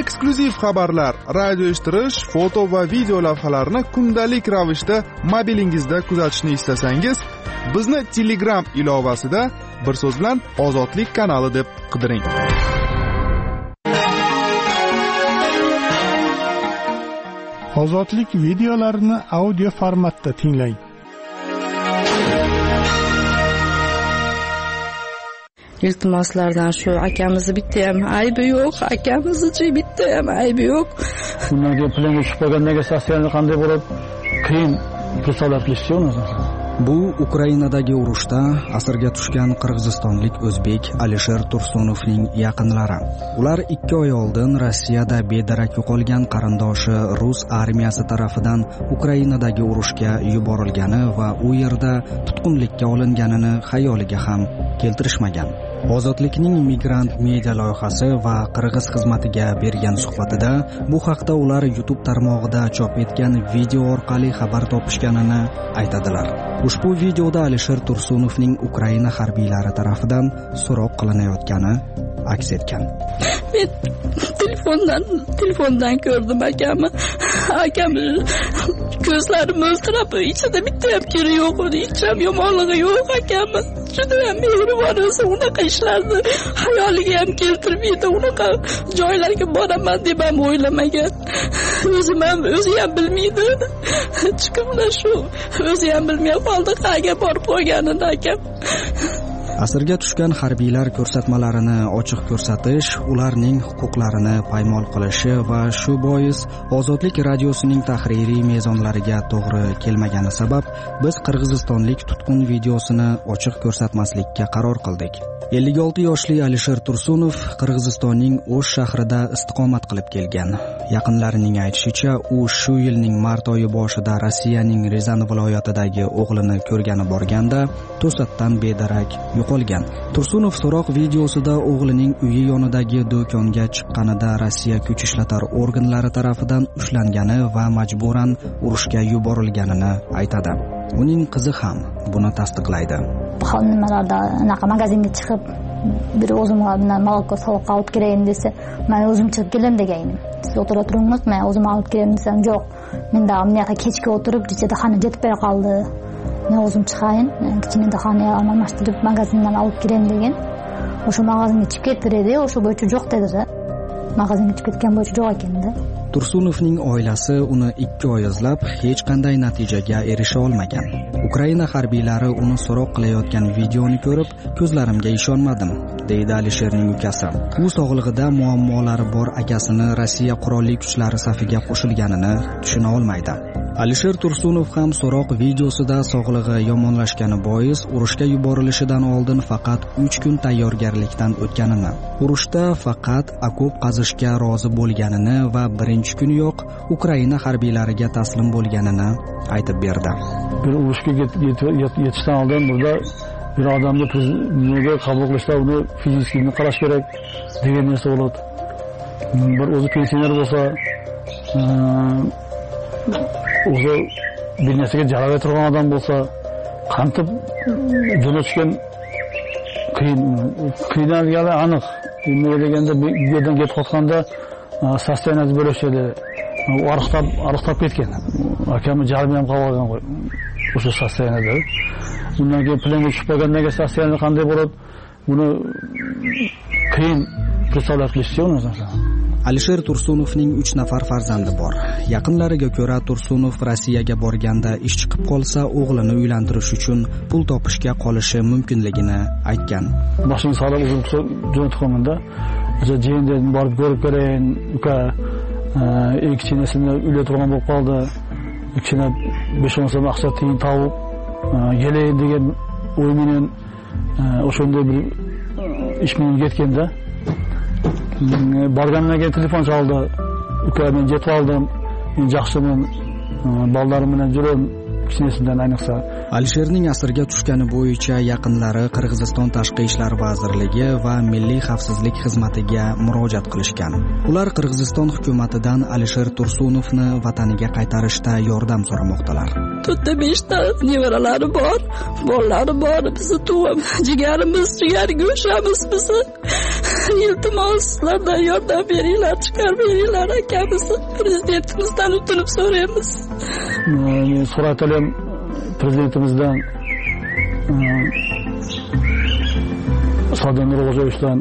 eksklyuziv xabarlar, radio eshittirish, foto va video lavhalarni kundalik ravishda mobilingizda kuzatishni istasangiz, bizni Telegram ilovasida bir so'z bilan Ozodlik kanali deb qidiring. Ozodlik videolarini audio formatda tinglang. Iltimoslardan shu akamizni bitta ham aybi yo'q, akamizni bitta ham aybi yo'q. Bundan keyin planga tushib qolgandagi sotsialni qanday bo'lib qiyin представлять qilishchi uni. Bu Ukrainadagi urushda asirga tushgan qirg'izistonlik o'zbek Alisher Tursunovning yaqinlari. Ular 2 oy oldin Rossiyada bedarak yo'qolgan qarindoshi rus armiyasi tarafidan Ukrainadagi urushga yuborilgani va u yerda tutqunlikka olinganini xayoliga ham keltirishmagan. Ozodlikning migrant media loyihasi va qirg'iz xizmatiga bergan suhbatida bu haqda ular YouTube tarmog'ida chop etgan video orqali xabar topishganini aytadilar. Ushbu videoda Alisher Tursunovning Ukraina harbiylari tarafidan so'roq qilinayotgani aks etgan. Men telefondan ko'rdim akamni. Akam ko'zlari mo'ltirab, ichida bitta ham kiri yo'q, hech ham yomonligi yo'q akamni. Juda ham mehribon o'zi, unaqa ishlarni xayoliga ham keltirmaydi. Unaqa joylarga boraman deb ham o'ylamagan. O'zi ham bilmaydi. Chiqimlar shu. O'zi ham bilmay qoldi qayerga borib qo'yganini akam. Asirga tushgan harbiylar ko'rsatmalarini ochiq ko'rsatish, ularning huquqlarini paymol qilishi va shu bois Ozodlik radiosining tahririy mezonlariga to'g'ri kelmagani sabab biz qirg'izistonlik tutqun videosini ochiq ko'rsatmaslikka qaror qildik. 56 yoshli Alisher Tursunov Qirg'izistonning O'sh shahrida istiqomat qilib kelgan. Yaqinlarining aytishicha, u shu yilning mart oyi boshida Rossiyaning Rizan viloyatidagi o'g'lini ko'rgani borganda to'satdan bedarak yo'qolgan. Tursunov so'roq videosida o'g'lining uyi yonidagi do'konga chiqqanida Rossiya kuch ishlatar organlari tarafidan ushlangani va majburan urushga yuborilganini aytadi. Uning qizi ham buni tasdiqlaydi. Nimalarda anaqa magazinga chiqib, bir o'zimga bilan molko sovuqqa olib kelayin desa, men o'zim chiqib kelaman deganim. Siz o'tira turingmi, men o'zim olib kelaman desam, yo'q. Menda amniyaga kechga o'tirib, ichida xona yetmay qoldi. Men o'zim chiqayin, kichkina xonaga almashtirib magazindan olib kelaman degan. O'sha magazinga chiqib ketdi, o'sha bo'yicha yo'q dedi. Magazinga chiqib ketgan bo'yicha yo'q ekanda. Tursunovning oilasi uni 2 oy izlab hech qanday natijaga erisha olmagan. Ukraina harbiylari uni so'roq qilayotgan videoni ko'rib, ko'zlarimga ishonmadim, deydi Alisherning ukasi. U sog'lig'ida muammolari bor akasini Rossiya qurolli kuchlari safiga qo'shilganini tushuna olmaydi. Alisher Tursunov ham so'roq videosida sog'lig'i yomonlashgani bois urushga yuborilishidan oldin faqat 3 kun tayyorgarlikdan o'tganini, urushda faqat okop qazishga rozi bo'lganini va birinchi kuniyoq Ukraina harbiylariga taslim bo'lganini aytib berdi. Bir urushga yetishdan oldin burada bir odamni nega qabul qilishda uni fizikini qarash kerak degan narsa bo'ladi. Bir o'zi pensioner bo'lsa, o'zi bir narsaga javob turgan odam bo'lsa, qantab jo'natishgan qiynalgani aniq. Nima deganda bu yerdan ketib qolganda sostenaz bo'lishadi. Ariqtab ketgan. Akamni jarmi ham qolgan qo'y. O'sha sostenada. Undan keyin planga tushib qolgandan keyin sostenani qanday bo'ladi? Buni qiyin представлять qilishchi uni. Alisher Tursunovning 3 nafar farzandi bor. Yaqinlariga ko'ra Tursunov Rossiyaga borganda ish chiqib qolsa, o'g'lini uylantirish uchun pul topishga qolishi mumkinligini aytgan. Boshing sog'lab o'zim jo'natib qo'ymanda, o'sha jeyindan borib ko'rib ko'rayin, uka ikkinchisini uyda turgan bo'lib qoldi. Ikkina 5-10 so'm aqsa tiyin tavib gelayin degan o'y bilan o'shanda bir ish bilan ketganda borgandan keyin telefon chaldi. Uka, men yetib oldim. Men yaxshiman. Bolalarim bilan juram kichinasidan ayniqsa. Alisherning asirga tushgani bo'yicha yaqinlari Qirg'iziston Tashqi ishlar vazirligi va Milliy xavfsizlik xizmatiga murojaat qilishgan. Ular Qirg'iziston hukumatidan Alisher Tursunovni vataniga qaytarishda yordam so'ramoqdalar. 4-5 ta nevaralari bor, bolalari bor, bizni tug'am, jigarimiz, jigar go'shamiz bizni. Iltimos sizlardan yordam beringlar, chiqarib beringlar akamizni. Prezidentimizdan o'tinib so'raymiz. Men so'ratalim prezidentimizdan Sardor Nurg'o'ziyevdan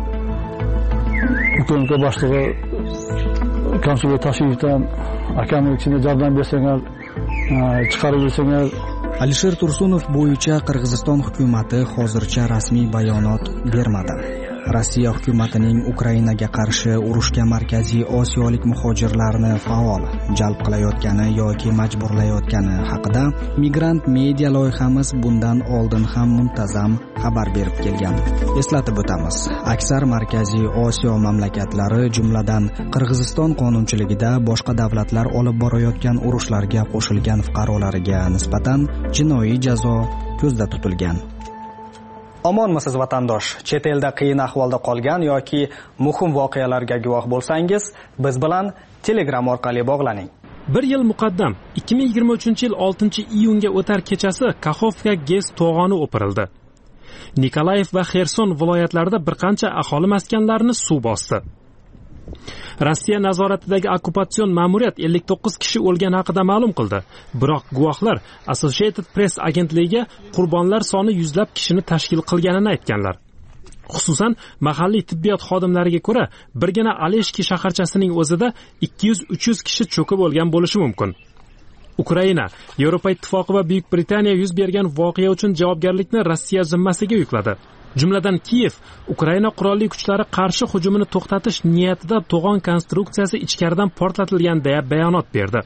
hukumat boshlig'i Konsullik Tashiyevdan akamning ichida yordam bersangiz, chiqarib bersangiz. Alisher Tursunov bo'yicha Qirg'iziston hukumati hozircha rasmiy bayonot bermadi. Rossiya hukumatining Ukrainaga qarshi urushga Markaziy Osiyolik muhojirlarni faol jalb qilayotgani yoki majburlayotgani haqida Migrant Media loyihamiz bundan oldin ham muntazam xabar berib kelgan. Eslatib o'tamiz. Aksar Markaziy Osiyo mamlakatlari, jumladan Qirg'iziston qonunchiligida boshqa davlatlar olib borayotgan urushlarga qo'shilgan fuqarolariga nisbatan jinoiy jazo ko'zda tutilgan. Omonmisiz vatandosh? Chet elda qiyin ahvolda qolgan yoki muhim voqealarga guvoh bo'lsangiz, biz bilan Telegram orqali bog'laning. 1 yil muqaddam 2023-yil 6-iyunga o'tar kechasi Kaxovka GES to'g'oni o'pirildi. Nikolayev va Xerson viloyatlarida bir qancha aholi maskanlarini suv bosdi. Rossiya nazoratidagi okkupatsion ma'muriyat 59 kishi o'lgani haqida ma'lum qildi. Biroq guvohlar Associated Press agentligiga qurbonlar soni yuzlab kishini tashkil qilganini aytganlar. Xususan, mahalliy tibbiyot xodimlariga ko'ra, birgina Aleshki shaharchasining o'zida 200-300 kishi cho'kib o'lgan bo'lishi mumkin. Ukraina, Yevropa Ittifoqi va Buyuk Britaniya yuz bergan voqea uchun javobgarlikni Rossiya zimmasiga yukladi. Jumladan Kiyev Ukraina qurolli kuchlari qarshi hujumini to'xtatish niyatida to'g'on konstruksiyasi ichkaridan portlatilgan deya bayonot berdi.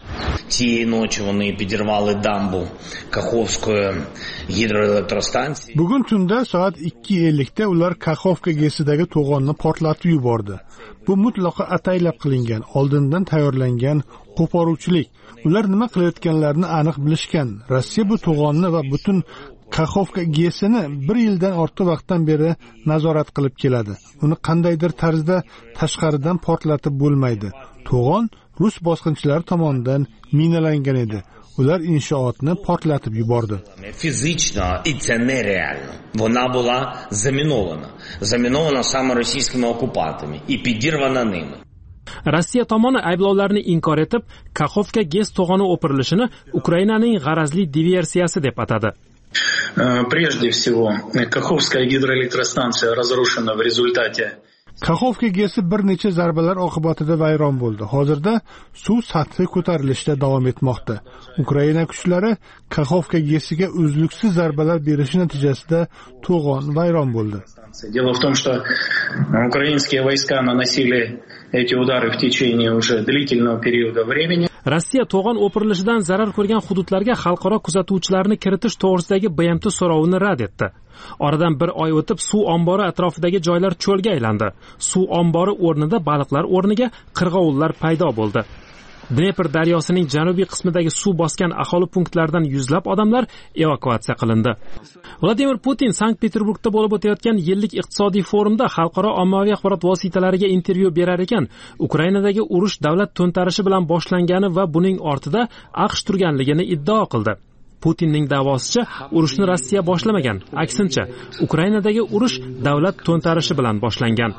Bugun tunda soat 2:50 da ular Kaxovka GESidagi to'g'onni portlatib yubordi. Bu mutlaqo ataylab qilingan, oldindan tayyorlangan qo'poruvchilik. Ular nima qilayotganlarini aniq bilishgan. Rossiya bu to'g'onni va butun Kaxovka GESini 1 yildan ortiq vaqtdan beri nazorat qilib keladi. Uni qandaydir tarzda tashqaridan portlatib bo'lmaydi. To'g'on rus bosqinchilari tomonidan minalangan edi. Ular inshootni portlatib yubordi. Фізично і це нереально. Вона була замінована саме російськими окупантами і підірвана ними. Rossiya tomoni ayblovlarni inkor etib, Kaxovka GES to'g'oni o'pirilishini Ukrainaning g'arazli diversiyasi deb atadi. Прежде всего, Каховская гидроэлектростанция разрушена в результате. Kaxovka GESi bir necha zarbalar oqibatida vayron bo'ldi. Hozirda suv sathi ko'tarilishda davom etmoqda. Ukraina kuchlari Kaxovka GESiga uzluksiz zarbalar berishi natijasida to'g'on vayron bo'ldi. Дело в том, что украинские войска наносили эти удары в течение уже длительного периода времени. Rossiya to'g'on o'pirilishidan zarar ko'rgan hududlarga xalqaro kuzatuvchilarni kiritish to'g'risidagi BMT so'rovini rad etdi. Oradan bir oy o'tib suv ombori atrofidagi joylar cho'lga aylandi. Suv ombori o'rnida baliqlar o'rniga qirg'ovullar paydo bo'ldi. Dnepr daryosining janubiy qismidagi suv bosgan aholi punktlaridan yuzlab odamlar evakuatsiya qilindi. Vladimir Putin Sankt-Peterburgda bo'lib o'tayotgan yillik iqtisodiy forumda xalqaro ommaviy axborot vositalariga intervyu berar ekan, Ukrainadagi urush davlat to'ntarishi bilan boshlangani va buning ortida AQSh turganligini iddao qildi. Putinning da'vosicha, urushni Rossiya boshlamagan. Aksincha, Ukrainadagi urush davlat to'ntarishi bilan boshlangan.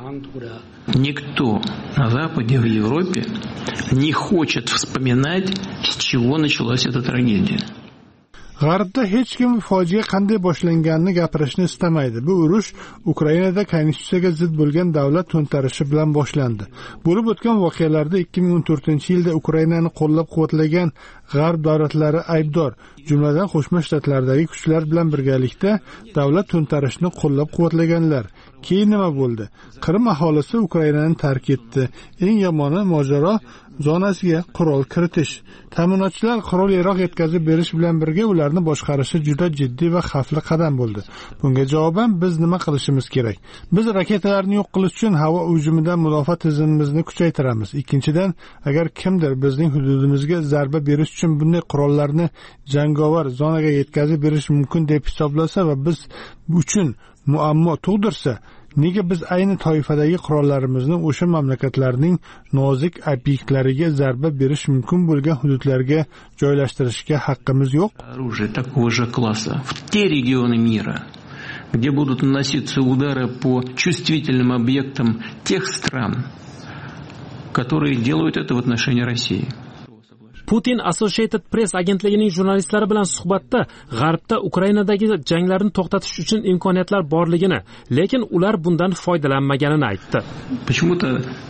Никто на Западе, в Европе не хочет вспоминать, с чего началась эта трагедия. G'arbda hech kim fojia qanday boshlanganini gapirishni istamaydi. Bu urush Ukrainada konstitutsiyaga zid bo'lgan davlat to'ntarishi bilan boshlandi. Bo'lib o'tgan voqealarda 2014-yilda Ukrainani qo'llab-quvvatlagan g'arb davlatlari aybdor, jumladan Qo'shma Shtatlardagi kuchlar bilan birgalikda davlat to'ntarishini qo'llab-quvvatlaganlar. Keyin nima bo'ldi? Qrim aholisi Ukrainani tark etdi. Eng yomoni mojaro zonasiga qurol kiritish. Ta'minotchilar qurol yaroq yetkazib berish bilan birga ularni boshqarishi juda jiddiy va xavfli qadam bo'ldi. Bunga javoban biz nima qilishimiz kerak? Biz raketalarni yo'q qilish uchun havo hujumidan mudofaa tizimimizni kuchaytiramiz. Ikkinchidan, agar kimdir bizning hududimizga zarba berish uchun bunday qurollarni jangovar zonaga yetkazib berish mumkin deb hisoblasa va biz uchun muammo tug'dirsa, nega biz ayni toifadagi qurollarimizni o'sha mamlakatlarning nozik obyektlariga zarba berish mumkin bo'lgan hududlarga joylashtirishga haqqimiz yo'q? Оружие такого же класса в те регионы мира, где будут наноситься удары по чувствительным объектам тех стран, которые делают это в отношении России. Putin Associated Press agentligining jurnalistlari bilan suhbatda G'arbda Ukrainadagi janglarni to'xtatish uchun imkoniyatlar borligini, lekin ular bundan foydalanmaganini aytdi. Почему-то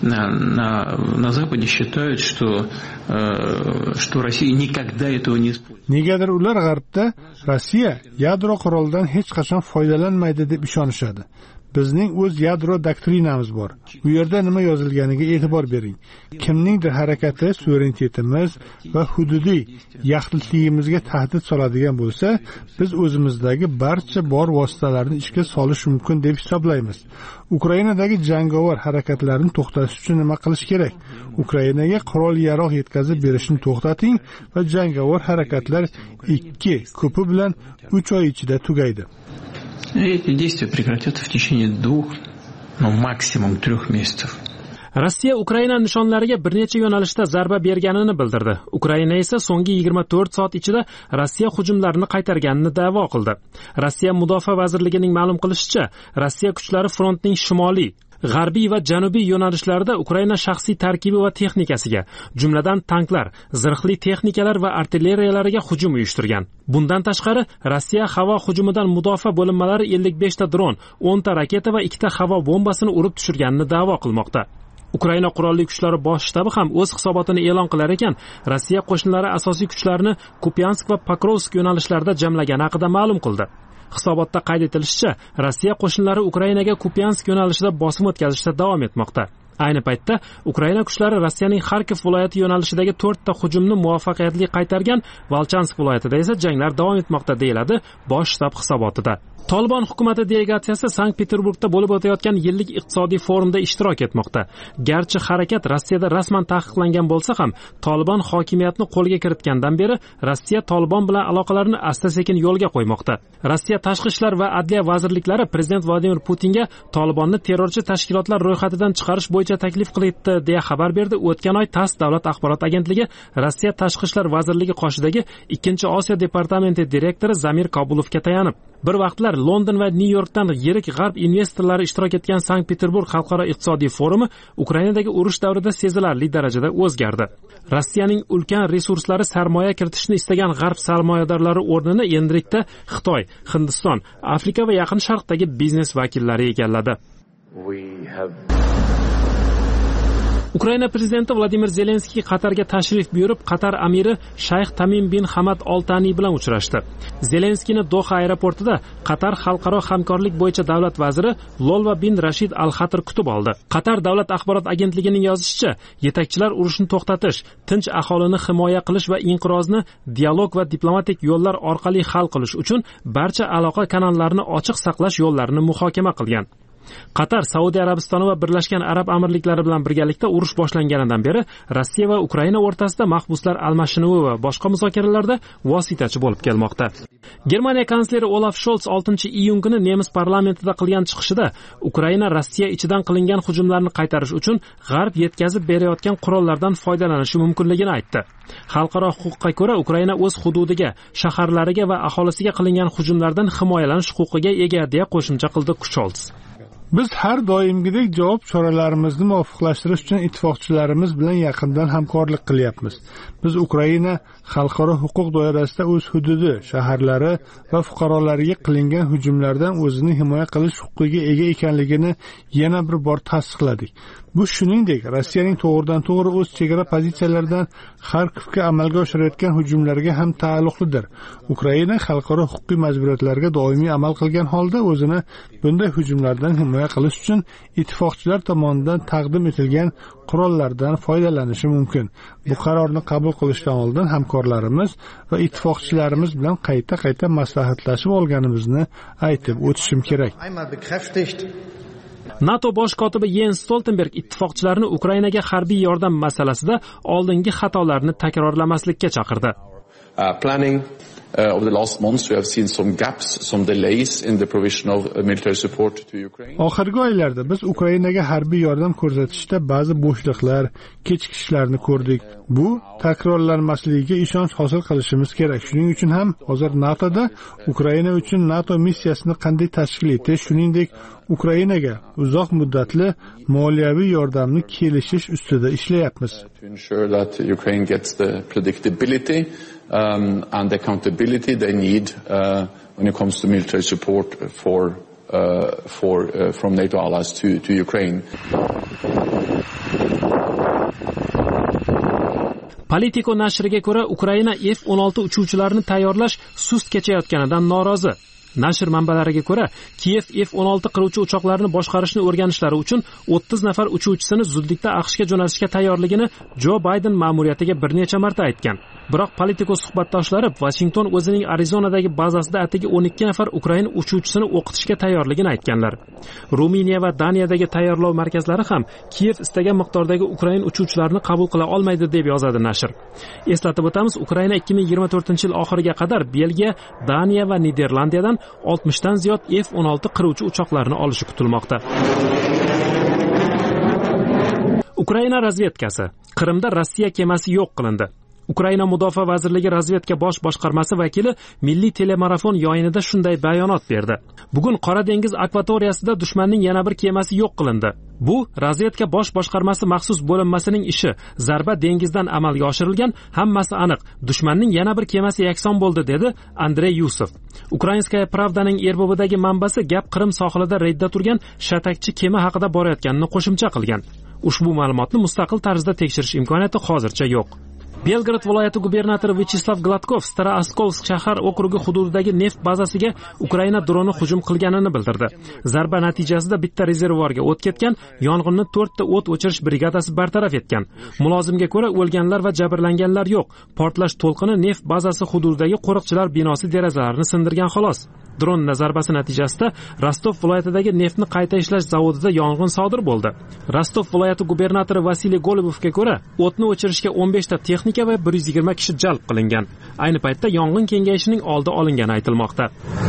на Западе считают, что Россия никогда этого не использует. Negadir ular G'arbda Rossiya yadro qurolidan hech qachon foydalanmaydi deb ishonishadi. Bizning o'z yadro doktrinamiz bor. Bu yerda nima yozilganiga e'tibor bering. Kimningdir harakati suverenitetimiz va hududiy yaxlitligimizga tahdid soladigan bo'lsa, biz o'zimizdagi barcha bor vositalarni ishga solish mumkin deb hisoblaymiz. Ukrainadagi jangovar harakatlarni to'xtatish uchun nima qilish kerak? Ukrainaga qurol yaroq yetkazib berishni to'xtating va jangovar harakatlar 2, ko'pi bilan 3 oy ichida tugaydi. Эти действия прекратятся в течение 2, но максимум 3 месяцев. Rossiya Ukraina nishonlariga bir necha yo'nalishda zarba berganini bildirdi. Ukraina esa so'nggi 24 soat ichida Rossiya hujumlarini qaytarganini da'vo qildi. Rossiya Mudofaa vazirligining ma'lum qilishicha, Rossiya kuchlari frontning shimoliy, g'arbiy va janubiy yo'nalishlarida Ukraina shaxsiy tarkibi va texnikasiga, jumladan tanklar, zirhli texnikalar va artilleriyalariga hujum uyushtirgan. Bundan tashqari, Rossiya havo hujumidan mudofaa bo'linmalari 55 ta dron, 10 ta raketa va 2 ta havo bombasini urib tushirganini da'vo qilmoqda. Ukraina qurolli kuchlari bosh shtabi ham o'z hisobotini e'lon qilar ekan, Rossiya qo'shinlari asosiy kuchlarini Kupyansk va Pokrovsk yo'nalishlarida jamlagani haqida ma'lum qildi. Hisobotda qayd etilishicha, Rossiya qo'shinlari Ukrainaga Kupyansk yo'nalishida bosim o'tkazishda davom etmoqda. Ayni paytda Ukraina kuchlari Rossiyaning Xarkov viloyati yo'nalishidagi 4 ta hujumni muvaffaqiyatli qaytargan, Volchansk viloyatida esa janglar davom etmoqda, deyiladi bosh shtab hisobotida. Tolibon hukumati delegatsiyasi Sankt-Peterburgda bo'lib o'tayotgan yillik iqtisodiy forumda ishtirok etmoqda. Garchi harakat Rossiyada rasman taqiqlangan bo'lsa ham, Tolibon hokimiyatni qo'lga kiritgandan beri Rossiya Tolibon bilan aloqalarini asta-sekin yo'lga qo'ymoqda. Rossiya tashqi ishlar va adliya vazirliklari prezident Vladimir Putinga Tolibonni terrorchi tashkilotlar ro'yxatidan chiqarish bo'yicha taklif qildi deya xabar berdi. O'tgan oy TASS davlat axborot agentligi Rossiya tashqi ishlar vazirligi qoshidagi 2-Osiyo departamenti direktori Zamir Kobulovga tayanib, bir vaqtlar London va Nyu-Yorkdan yirik g'arb investorlari ishtirok etgan Sankt-Peterburg xalqaro iqtisodiy forumi Ukrainadagi urush davrida sezilarli darajada o'zgardi. Rossiyaning ulkan resurslari sarmoya kiritishni istagan g'arb sarmoyadorlari o'rnini endilikda Xitoy, Hindiston, Afrika va Yaqin Sharqdagi biznes vakillari egalladi. Ukraina prezidenti Vladimir Zelenskiy Qatarga tashrif buyurib, Qatar amiri Shayx Tamim bin Hamad Al Thani bilan uchrashdi. Zelenskiyni Doha aeroportida Qatar xalqaro hamkorlik bo'yicha davlat vaziri Lolva bin Rashid Al Xatr kutib oldi. Qatar davlat axborot agentligining yozishicha, yetakchilar urushni to'xtatish, tinch aholini himoya qilish va inqirozni dialog va diplomatik yo'llar orqali hal qilish uchun barcha aloqa kanallarini ochiq saqlash yo'llarini muhokama qilgan. Qatar, Saudiya Arabistoni va Birlashgan Arab Amirliklari bilan birgalikda urush boshlanganidan beri Rossiya va Ukraina o'rtasida mahbuslar almashinuvi va boshqa muzokaralarda vositachi bo'lib kelmoqda. Germaniya kansleri Olaf Scholz 6-iyun kuni nemis parlamentida qilgan chiqishida Ukraina Rossiya ichidan qilingan hujumlarni qaytarish uchun G'arb yetkazib berayotgan qurollardan foydalanishi mumkinligini aytdi. Xalqaro huquqqa ko'ra Ukraina o'z hududiga, shaharlariga va aholisiga qilingan hujumlardan himoyalanish huquqiga ega, deya qo'shimcha qildi Scholz. Biz har doimgidek javob choralarimizni muvofiqlashtirish uchun ittifoqchilarimiz bilan yaqindan hamkorlik qilyapmiz. Biz Ukraina xalqaro huquq doirasida o'z hududi, shaharlari va fuqarolariga qilingan hujumlardan o'zini himoya qilish huquqiga ega ekanligini yana bir bor tasdiqladik. Bu shuningdek Rossiyaning to'g'ridan-to'g'ri o'z chegara pozitsiyalaridan Xarkovga amalga oshirayotgan hujumlarga ham taalluqlidir. Ukraina xalqaro huquqiy majburiyatlarga doimiy amal qilgan holda o'zini bunday hujumlardan himoya himoya qilish uchun ittifoqchilar tomonidan taqdim etilgan qurollardan foydalanishi mumkin. Bu qarorni qabul qilishdan oldin hamkorlarimiz va ittifoqchilarimiz bilan qayta maslahatlashib olganimizni aytib o'tishim kerak. NATO bosh kotibi Jens Stoltenberg ittifoqchilarni Ukrainaga harbiy yordam masalasida oldingi xatolarni takrorlamaslikka chaqirdi. Over the last months we have seen some gaps, some delays in the provision of military support to Ukraine. Oxirgi oylarda biz Ukrainaga harbiy yordam ko'rsatishda ba'zi bo'shliqlar, kechikishlarni ko'rdik. Bu takrorlanmasligiga ishonch hosil qilishimiz kerak. Shuning uchun ham hozir NATOda Ukraina uchun NATO missiyasini qanday tashkil etish, shuningdek Ukrainaga uzoq muddatli moliyaviy yordamni kelishish ustida ishlayapmiz. To ensure that Ukraine gets the predictability and accountability they need when it comes to military support from NATO allies to Ukraine. Politico nashriga ko'ra, Ukraina F-16 uchuvchilarini tayyorlash sust kechayotganidan norozi. Nashr manbalariga ko'ra, Kiev F-16 qiruvchi uchoqlarini boshqarishni o'rganishlari uchun 30 nafar uchuvchisini zudlikda AQShga jo'natishga tayyorligini Jo Bayden ma'muriyatiga bir necha marta aytgan. Biroq Politico suhbatdoshlari Washington o'zining Arizonadagi bazasida atigi 12 nafar Ukraina uchuvchisini o'qitishga tayyorligini aytganlar. Ruminiya va Daniyadagi tayyorlov markazlari ham Kiev istagan miqdordagi Ukraina uchuvchilarini qabul qila olmaydi deb yozadi nashr. Eslatib o'tamiz, Ukraina 2024-yil oxiriga qadar Belgiya, Daniya va Niderlandiyadan 60 dan ziyod F-16 qiruvchi uchoqlarini olishi kutilmoqda. Ukraina razvedkasi. Qrimda Rossiya kemasi yo'q qilindi. Ukraina Mudofaa vazirligi razvedka bosh boshqarmasi vakili milliy telemarafon yo'yinida shunday bayonot berdi. Bugun Qora dengiz akvatoriyasida dushmanning yana bir kemasi yo'q qilindi. Bu razvedka bosh boshqarmasi maxsus bo'linmasining ishi. Zarba dengizdan amalga oshirilgan, hammasi aniq. Dushmanning yana bir kemasi yakson bo'ldi, dedi Andrey Yusov. Ukrainskaya Pravdaning erbobidagi manbasi gap Qrim sohilida reydda turgan shatakchi kema haqida borayotganini qo'shimcha qilgan. Ushbu ma'lumotni mustaqil tarzda tekshirish imkoniyati hozircha yo'q. Belgrad viloyati gubernatori Vyacheslav Gladkov Stara-Askovsk shahar okrugi hududidagi neft bazasiga Ukraina droni hujum qilganini bildirdi. Zarba natijasida bitta rezervuarga o't ketgan, yong'inni 4 ta o't o'chirish brigadasi bartaraf etgan. Mulozimga ko'ra, o'lganlar va jabrlanganlar yo'q. Portlash to'lqini neft bazasi hududidagi qo'riqchilar binosi derazalarini sindirgan xolos. Dron zarbasi natijasida Rostov viloyatidagi neftni qayta ishlash zavodida yong'in sodir bo'ldi. Rostov viloyati gubernatori Vasiliy Golubovga ko'ra, o'tni o'chirishga 15 ta texnika va 120 kishi jalb qilingan. Ayni paytda yong'in kengayishining oldi olingani aytilmoqda.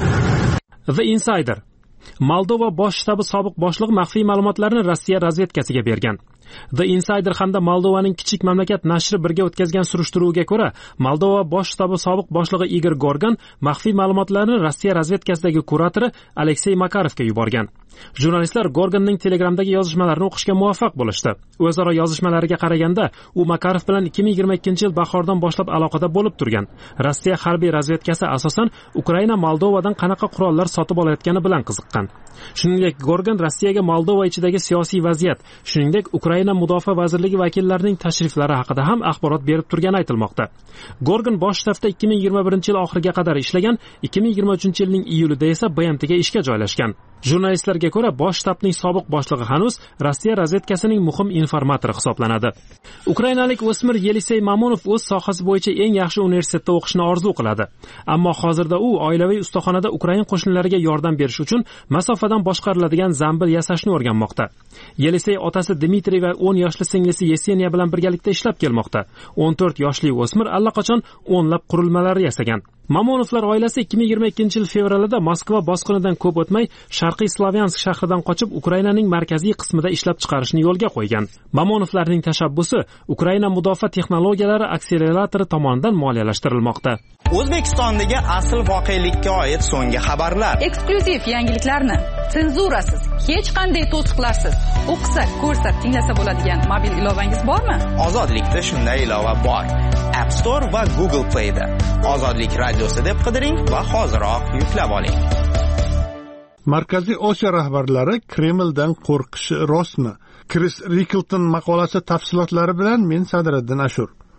The Insider. Moldova bosh shtabi sobiq boshlig'i maxfiy ma'lumotlarni Rossiya razvedkasiga bergan. The Insider hamda Moldovaning kichik mamlakat nashri birga o'tkazgan surishtiruvga ko'ra, Moldova bosh shtabi sobiq boshlig'i Igor Gorgan maxfiy ma'lumotlarni Rossiya razvedkasidagi kuratori Aleksey Makarovga yuborgan. Jurnalistlar Gorganning Telegramdagi yozishmalarini o'qishga muvaffaq bo'lishdi. O'zaro yozishmalariga qaraganda, u Makarov bilan 2022-yil bahordan boshlab aloqada bo'lib turgan. Rossiya harbiy razvedkasi asosan Ukraina Moldovadan qanaqa qurollar sotib olayotgani bilan qiziqqan. Shuningdek, Gorgan Rossiyaga Moldova ichidagi siyosiy vaziyat, shuningdek Ukraina mudofaa vazirligi vakillarining tashriflari haqida ham axborot berib turgani aytilmoqda. Gorgan bosh shtabda 2021-yil oxiriga qadar ishlagan, 2023-yilning iyulida esa BMTga ishga joylashgan. Jurnalistlarga ko'ra, bosh shtabning sobiq boshlig'i hanuz Rossiya razvedkasining muhim informatori hisoblanadi. Ukrainalik o'smir Yelisey Mamonov o'z sohasi bo'yicha eng yaxshi universitetda o'qishni orzu qiladi. Ammo hozirda u oilaviy ustaxonada Ukraina qo'shinlariga yordam berish uchun masofadan boshqariladigan zambil yasashni o'rganmoqda. Yelisey otasi Dmitriy va 10 yoshli singlisi Yeseniya bilan birgalikda ishlab kelmoqda. 14 yoshli o'smir allaqachon o'nlab qurilmalar yasagan. Mamonovlar oilasi 2022-yil fevralida Moskva bosqinidan ko'p o'tmay Sharqiy Slavyansk shahridan qochib Ukrainaning markaziy qismida ishlab chiqarishni yo'lga qo'ygan. Mamonovlarning tashabbusi Ukraina mudofaa texnologiyalari akseleratori tomonidan moliyalashtirilmoqda. O'zbekistondagi asl voqelikka oid so'nggi xabarlar, eksklyuziv yangiliklarni senzurasiz, hech qanday to'siqlarsiz o'qisa, ko'rsa, tinglasa bo'ladigan mobil ilovangiz bormi? Ozodlikda shunday ilova bor. App Store va Google Play da. Ozodlik radiosi deb qidiring va hoziroq yuklab oling. Markaziy Osiyo rahbarlari Kremldan qo'rqishi rostmi? Chris Rickelton maqolasi tafsilotlari bilan men Sadriddin Ashur.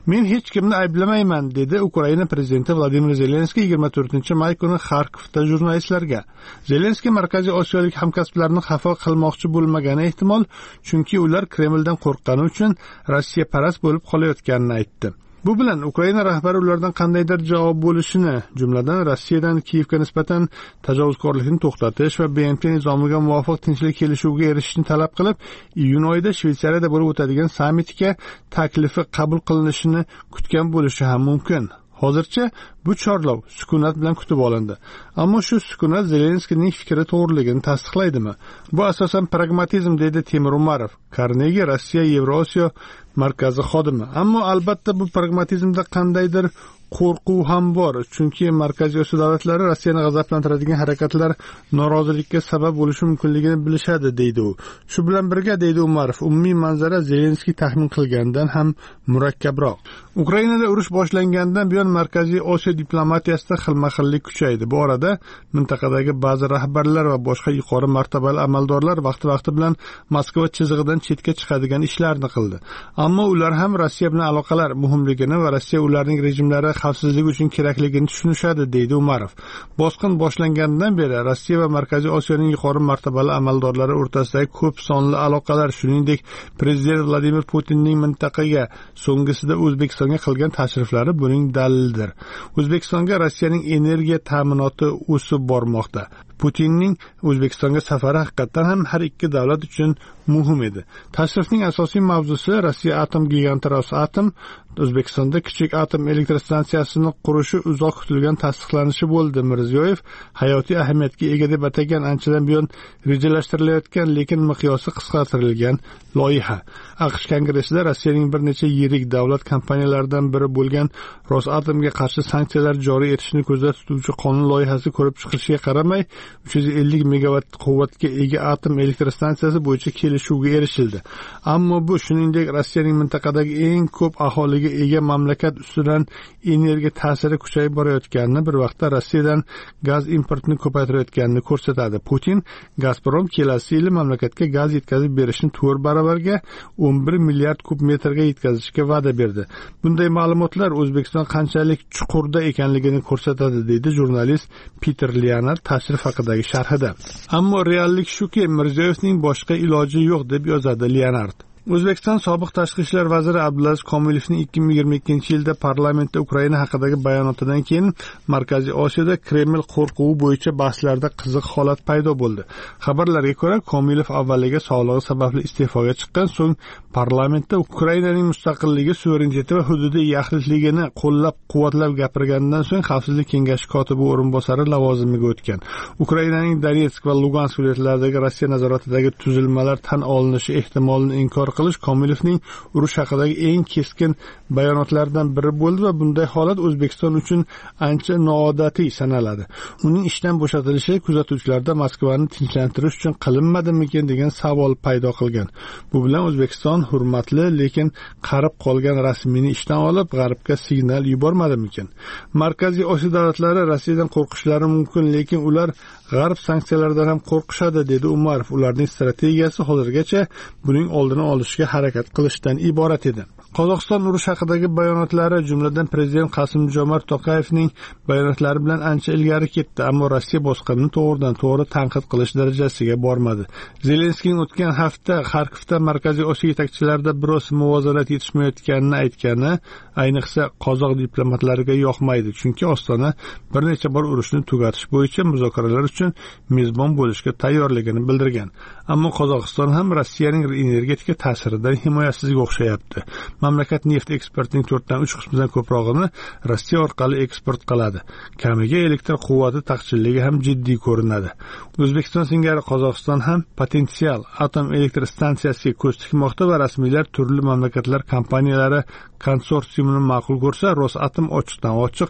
Men hech kimni ayblamayman, dedi Ukraina prezidenti Vladimir Zelenskiy 24-may kuni Xarkovda jurnalistlarga. Zelenskiy Markaziy Osiyolik hamkasblarini xafa qilmoqchi bo'lmagani ehtimol, chunki ular Kremldan qo'rqqani uchun Rossiya parast bo'lib qolayotganini aytdi. Bu bilan Ukraina rahbari ulardan qandaydir javob bo'lishini, jumladan Rossiyadan Kiyevga nisbatan tajovuzkorlikni to'xtatish va BNP nizomiga muvofiq tinchlik kelishuviga erishishni talab qilib, iyun oyida Shveysariyada bo'lib o'tadigan sammitga taklifi qabul qilinishini kutgan bo'lishi ham mumkin. Hozircha bu chorlov sukunat bilan kutib olindi. Ammo shu sukunat Zelenskiyning fikri to'g'riligini tasdiqlaydimi? Bu asosan pragmatizm, dedi Temur Umarov, Carnegie Rossiya Yevrosiyo markazi xodimi. Ammo albatta bu pragmatizmda qandaydir qo'rquv ham bor, chunki Markaziy Osiyo davlatlari Rossiyani g'azablantiradigan harakatlar norozilikka sabab bo'lishi mumkinligini bilishadi, deydi u. Shu bilan birga, deydi Umarov, umumiy manzara Zelenskiy taxmin qilgandan ham murakkabroq. Ukrainada urush boshlangandan buyon Markaziy Osiyo diplomatiyasida xilma-xillik kuchaydi. Bu orada mintaqadagi ba'zi rahbarlar va boshqa yuqori martabali amaldorlar vaqti bilan Moskva chizig'idan chetga chiqadigan ishlarni qildi. Ammo ular ham Rossiya bilan aloqalar muhimligini va Rossiya ularning rejimlari xavfsizlik uchun kerakligini tushunishadi, deydi Umarov. Bosqin boshlangandan beri Rossiya va Markaziy Osiyoning yuqori martabali amaldorlari o'rtasidagi ko'p sonli aloqalar, shuningdek prezident Vladimir Putinning mintaqaga, so'nggisida O'zbekistonga qilgan tashriflari buning dalilidir. O'zbekistonga Rossiyaning energiya ta'minoti o'sib bormoqda. Putinning O'zbekistonga safari haqiqatan ham har ikki davlat uchun muhim edi. Tashrifning asosiy mavzusi Rossiya atom giganti Rosatom O'zbekistonda kichik atom elektrostansiyasini qurishi uzoq kutilgan tasdiqlanishi bo'ldi. Mirziyoyev hayotiy ahamiyatga ega deb atagan anchadan buyon rejalashtirilayotgan, lekin miqyosi qisqartirilgan loyiha. AQSh kongressida Rossiyaning bir necha yirik davlat kompaniyalaridan biri bo'lgan Rosatomga qarshi sanksiyalar joriy etishni ko'zda tutuvchi qonun loyihasi ko'rib chiqilishiga qaramay 350 megawatt quvvatga ega atom elektrostansiyasi bo'yicha kelishuvga erishildi. Ammo bu, shuningdek, Rossiyaning mintaqadagi eng ko'p aholiga ega mamlakat ustidan energiya ta'siri kuchayib borayotganini, bir vaqtda Rossiyadan gaz importini ko'paytirayotganini ko'rsatadi. Putin Gazprom kelasi yili mamlakatga gaz yetkazib berishni 4 baravarga 11 milliard kub metrga yetkazishga va'da berdi. Bunday ma'lumotlar O'zbekiston qanchalik chuqurda ekanligini ko'rsatadi, deydi jurnalist Peter Leonard tashrif haqidagi sharhida. Ammo reallik shuki, Mirziyoyevning boshqa iloji yo'q, deb yozadi Leonard. O'zbekiston sobiq tashqi ishlar vaziri Abdulaziz Komilovning 2022-yilda parlamentda Ukraina haqidagi bayonotidan keyin Markaziy Osiyoda Kreml qo'rquvi bo'yicha bahslarda qiziq holat paydo bo'ldi. Xabarlarga ko'ra, Komilov avvaliga sog'lig'i sababli iste'foga chiqqan, so'ng parlamentda Ukrainaning mustaqilligi, suvereniteti va hududiy yaxlitligini qo'llab-quvvatlab gapirgandan so'ng Xavfsizlik kengashi kotibi o'rinbosari lavozimiga o'tgan. Ukrainaning Donetsk va Lugansk viloyatlaridagi Rossiya nazoratidagi tuzilmalar tan olinishi ehtimolini inkor qilish Komilovning urush haqidagi eng keskin bayonotlaridan biri bo'ldi va bunday holat O'zbekiston uchun ancha noodatiy sanaladi. Uning ishdan bo'shatilishi kuzatuvchilarda Moskvani tinchlantirish uchun qilinmadimikin degan savol paydo qilgan. Bu bilan O'zbekiston hurmatli, lekin qarib qolgan rasmiyni ishdan olib, G'arbga signal yubormadimikin? Markaziy Osiyo davlatlari Rossiyadan qo'rqishlari mumkin, lekin ular G'arb sanksiyalaridan ham qo'rqishadi, dedi Umarov. Ularning strategiyasi hozirgacha buning oldini olishga harakat qilishdan iborat edi. Qozog'iston urush haqidagi bayonotlari, jumladan prezident Qosim-Jomart To'qayevning bayonotlari bilan ancha ilgari ketdi, ammo Rossiya bosqinini to'g'ridan-to'g'ri tanqid qilish darajasiga bormadi. Zelenskiyning o'tgan hafta Xarkovda Markaziy Osiyo yetakchilarida biroz muvozanat yetishmayotganini aytgani, ayniqsa qozoq diplomatlariga yoqmaydi, chunki Ostona bir necha bor urushni tugatish bo'yicha muzokaralar uchun mezbon bo'lishga tayyorligini bildirgan. Ammo Qozog'iston ham Rossiyaning energetika ta'siridan himoyasizga o'xshayapti. Mamlakat neft eksportining 4dan 3 qismidan ko'prog'ini Rossiya orqali eksport qiladi. Kamiga elektr quvvati taqchilligi ham jiddiy ko'rinadi. O'zbekiston singari Qozog'iston ham potensial atom elektr stansiyasiga ko'z tikmoqda va rasmiylar turli mamlakatlar kompaniyalari konsorsiumini ma'qul ko'rsa, Rosatom ochiqdan-ochiq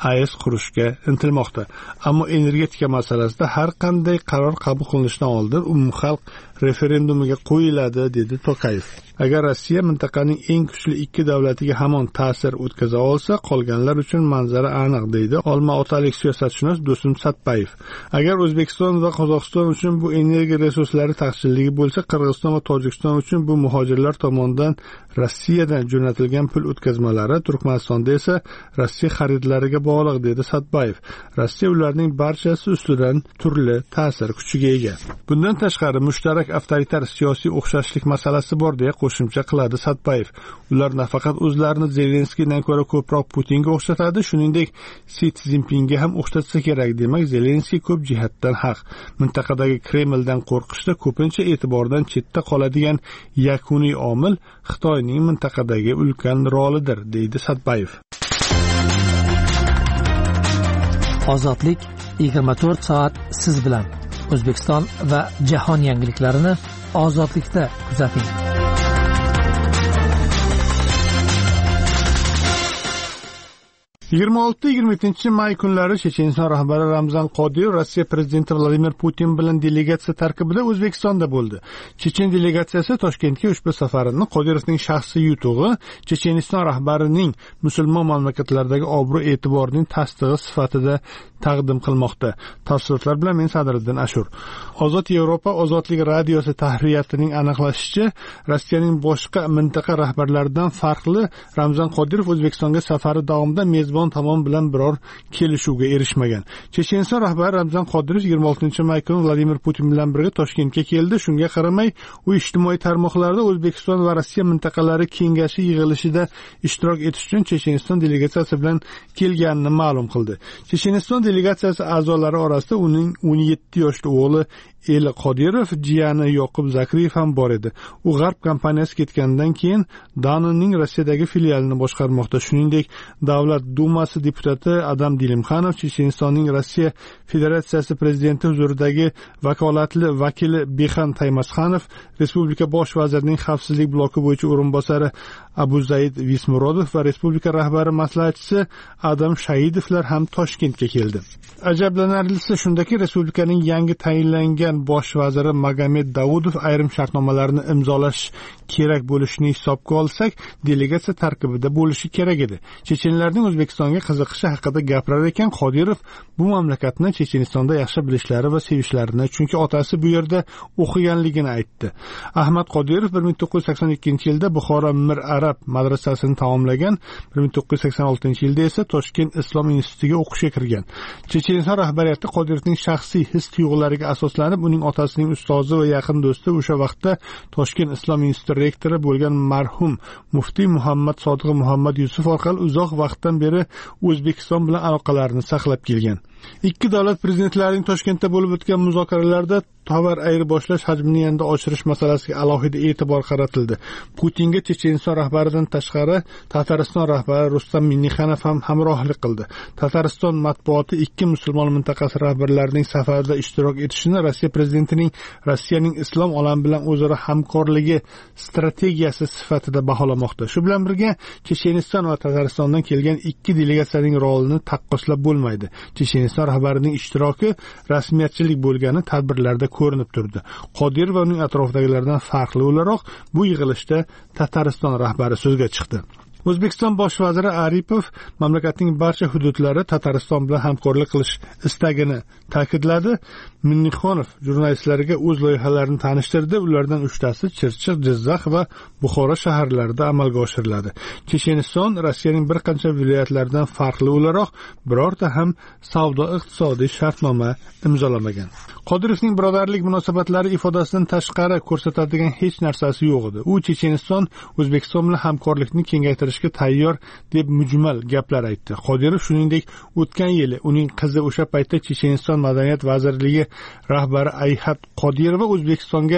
AES qurishga intilmoqda. Ammo energetika masalasida har qanday qaror qabul qilinishdan oldin umumxalq referendumiga qo'yiladi, dedi Tokayev. Agar Rossiya mintaqaning eng kuchli ikki davlatiga hamon ta'sir o'tkaza olsa, qolganlar uchun manzara aniq, deydi olmaotalik siyosatshunos Do'stum Satpayev. Agar O'zbekiston va Qozog'iston uchun bu energiya resurslari taqchilligi bo'lsa, Qirg'iziston va Tojikiston uchun bu muhojirlar tomonidan Rossiyadan jo'natilgan pul o'tkazmalari, Turkmanistonda esa Rossiya xaridlariga bog'liq, dedi Satpayev. Rossiya ularning barchasi ustidan turli ta'sir kuchiga ega. Bundan tashqari mushtarak avtoritar siyosiy o'xshashlik masalasi bor, deya qo'shimcha qiladi Satpayev. Ular nafaqat o'zlarini Zelenskiydan ko'ra ko'proq Putinga o'xshatadi, shuningdek Si Szinpinga ham o'xshatsa kerak. Demak, Zelenskiy ko'p jihatdan haq. Mintaqadagi Kremldan qo'rqishda ko'pincha e'tibordan chetda qoladigan yakuniy omil Xitoyning mintaqadagi ulkan rolidir, deydi Satpayev. Ozodlik 24 soat siz bilan. O'zbekiston va jahon yangiliklarini ozodlikda kuzating. yigirma 26-27 may kunlari Checheniston rahbari Ramzan Qodirov Rossiya prezidenti Vladimir Putin bilan delegatsiya tarkibida O'zbekistonda bo'ldi. Chechen delegatsiyasi Toshkentga ushbu safarini Qodirovning shaxsiy yutug'i, Checheniston rahbarining musulmon mamlakatlardagi obro'-e'tiborining tasdig'i sifatida taqdim qilmoqda. Tafsilotlar bilan men Sadriddin Ashur. Ozod Yevropa ozodlik radiosi tahriyatining aniqlashicha, Rossiyaning boshqa mintaqa rahbarlaridan farqli Ramzan Qodirov O'zbekistonga safari davomida mezbon tomon bilan biror kelishuvga erishmagan. Checheniston rahbari Ramzan Qodirov 26 may kuni Vladimir Putin bilan birga Toshkentga keldi. Shunga qaramay, u ijtimoiy tarmoqlarda O'zbekiston va Rossiya mintaqalari kengashi yig'ilishida ishtirok etish uchun Checheniston delegatsiyasi bilan kelganini ma'lum qildi. Checheniston delegatsiyasi a'zolari orasida uning 17 yoshli o'g'li Eli Qodirov, jiyani Yoqub Zakriyev ham bor edi. U G'arb kompaniyasi ketgandan keyin Danonning Rossiyadagi filialini boshqarmoqda. Shuningdek, Davlat Dumasi deputati Adam Dilimxanov, Chechenistonning Rossiya Federatsiyasi prezidenti huzuridagi vakolatli vakili Bexan Taymasxanov, Respublika bosh vazirining xavfsizlik bloki bo'yicha o'rinbosari Abuzaid Vismurodov va respublika rahbari maslahatchisi Adam Shahidovlar ham Toshkentga keldi. Ajablanarlisi shundaki, respublikaning yangi tayinlangan bosh vaziri Magomed Davudov ayrim shartnomalarni imzolash kerak bo'lishini hisobga olsak, delegatsiya tarkibida bo'lishi kerak edi. Chechenlarning O'zbekistonga qiziqishi haqida gapirar ekan Qodirov, bu mamlakatni Chechenistonda yaxshi bilishlari va sevishlarini, chunki otasi bu yerda o'qiganligini aytdi. Ahmad Qodirov 1982-yilda Buxoro Mir Arab madrasasini tamomlagan, 1986-yilda esa Toshkent Islom institutiga o'qishga kirgan. Checheniston rahbariyati Qodirovning shaxsiy his-tuyg'ulariga asoslanib, uning otasining ustozi va yaqin do'sti, o'sha vaqtda Toshkent Islom instituti rektori bo'lgan marhum muftiy Muhammad Sodiq Muhammad Yusuf orqali uzoq vaqtdan beri O'zbekiston bilan aloqalarini saqlab kelgan. Ikki davlat prezidentlarining Toshkentda bo'lib o'tgan muzokaralarda tovar ayirboshlash hajmini yanada oshirish masalasiga alohida e'tibor qaratildi. Putinga Checheniston rahbaridan tashqari Tatariston rahbari Rustam Minnixanov ham hamrohlik qildi. Tatariston matbuoti ikki musulmon mintaqasi rahbarlarining safarda ishtirok etishini Rossiya prezidentining Rossiyaning islom olami bilan o'zaro hamkorligi strategiyasi sifatida baholamoqda. Shu bilan birga Checheniston va Tataristondan kelgan ikki delegatsiyaning rolini taqqoslab bo'lmaydi. Checheniston rahbarining ishtiroki rasmiyatchilik bo'lgani tadbirlarda ko'rinib turdi. Qodirov va uning atrofidagilardan farqli o'laroq bu yig'ilishda Tatariston rahbari so'zga chiqdi. O'zbekiston bosh vaziri Aripov mamlakatning barcha hududlari Tatariston bilan hamkorlik qilish istagini ta'kidladi. Minnixonov jurnalistlarga o'z loyihalarini tanishtirdi. Ulardan 3tasi Chirchiq, Jizzax va Buxoro shaharlarida amalga oshiriladi. Checheniston Rossiyaning bir qancha viloyatlaridan farqli o'laroq birorta ham savdo-iqtisodiy shartnoma imzolamagan. Qodirovning birodarlik munosabatlari ifodasidan tashqari ko'rsatadigan hech narsasi yo'q edi. U Checheniston O'zbekiston bilan hamkorlikni kengaytirishga tayyor deb mujmal gaplar aytdi. Qodirov shuningdek, o'tgan yili uning qizi o'sha paytda Checheniston madaniyat vazirligi rahbari Ayhat Qodirova O'zbekistonga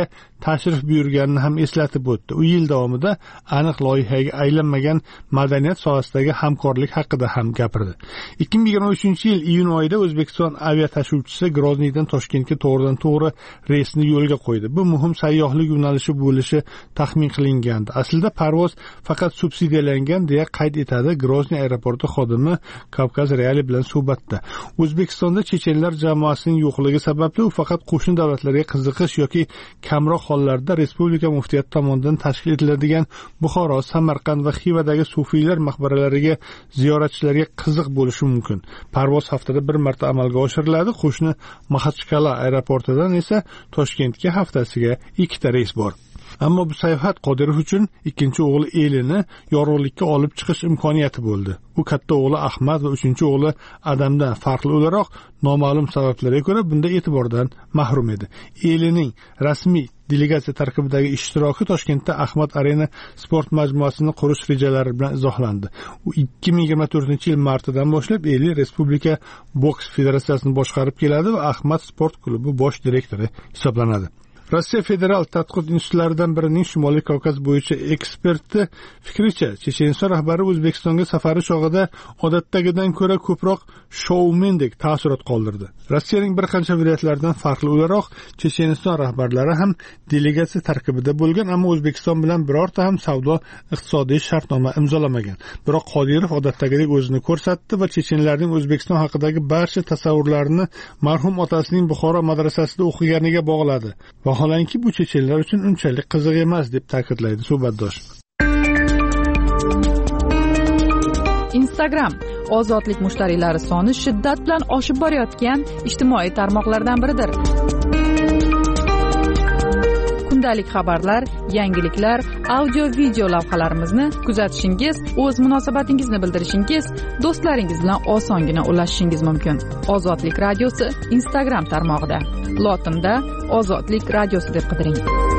tashrif buyurganini ham eslatib o'tdi. U yil davomida aniq loyihaga aylanmagan madaniyat sohasidagi hamkorlik haqida ham gapirdi. 2023-yil iyun oyida O'zbekiston aviatashuvchisi Grozniydan Toshkentga to'g'ridan-to'g'ri reysni yo'lga qo'ydi. Bu muhim sayyohlik yo'nalishi bo'lishi taxmin qilingandi. Aslida parvoz faqat subsidiyalangan deya qayd etadi Grozniy aeroporti xodimi Kavkaz Reali bilan suhbatda. O'zbekistonda chechenlar jamoasining yo'qligi sababli u faqat qo'shni davlatlarga qiziqish yoki kamroq hollarda respublika muftiyati tomonidan tashkil etiladigan Buxoro, Samarqand va Xivadagi sufiylar maqbaralariga ziyoratchilarga qiziq bo'lishi mumkin. Parvoz haftada bir marta amalga oshiriladi. Qo'shni Maxachqala aeroportidan esa Toshkentga haftasiga 2 ta reys bor. Ammo bu sayohat Qodirov uchun ikkinchi o'g'li Elini yorug'likka olib chiqish imkoniyati bo'ldi. U katta o'g'li Ahmad va uchinchi o'g'li Adamdan farqli o'laroq noma'lum sabablarga ko'ra bunda e'tibordan mahrum edi. Elining rasmiy delegatsiya tarkibidagi ishtiroki Toshkentda Ahmad Arena sport majmuasini qurish rejalari bilan izohlandi. U 2024-yil martidan boshlab Eli Respublika boks federatsiyasini boshqarib keladi va Ahmad sport klubi bosh direktori hisoblanadi. Rossiya federal tadqiqot institutlaridan birining Shimoliy Kavkaz bo'yicha eksperti fikricha, Checheniston rahbari O'zbekistonga safari chog'ida odatdagidan ko'ra ko'proq shoumendek taassurot qoldirdi. Rossiyaning bir qancha viloyatlaridan farqli o'laroq Checheniston rahbarlari ham delegatsiya tarkibida bo'lgan, ammo O'zbekiston bilan birorta ham savdo-iqtisodiy shartnoma imzolamagan. Biroq Qodirov odatdagidek o'zini ko'rsatdi va chechenlarning O'zbekiston haqidagi barcha tasavvurlarini marhum otasining Buxoro madrasasida o'qiganiga bog'ladi. Vaholanki bu chechenlar uchun unchalik qiziq emas deb ta'kidlaydi suhbatdosh. Instagram ozodlik mushtariylari soni shiddat bilan oshib borayotgan ijtimoiy tarmoqlardan biridir. Kundalik xabarlar, yangiliklar, audio-video lavhalarimizni kuzatishingiz, o'z munosabatingizni bildirishingiz, do'stlaringiz bilan osongina ulashishingiz mumkin. Ozodlik radiosi Instagram tarmog'ida. Lotinda Ozodlik radiosi deb qidiring.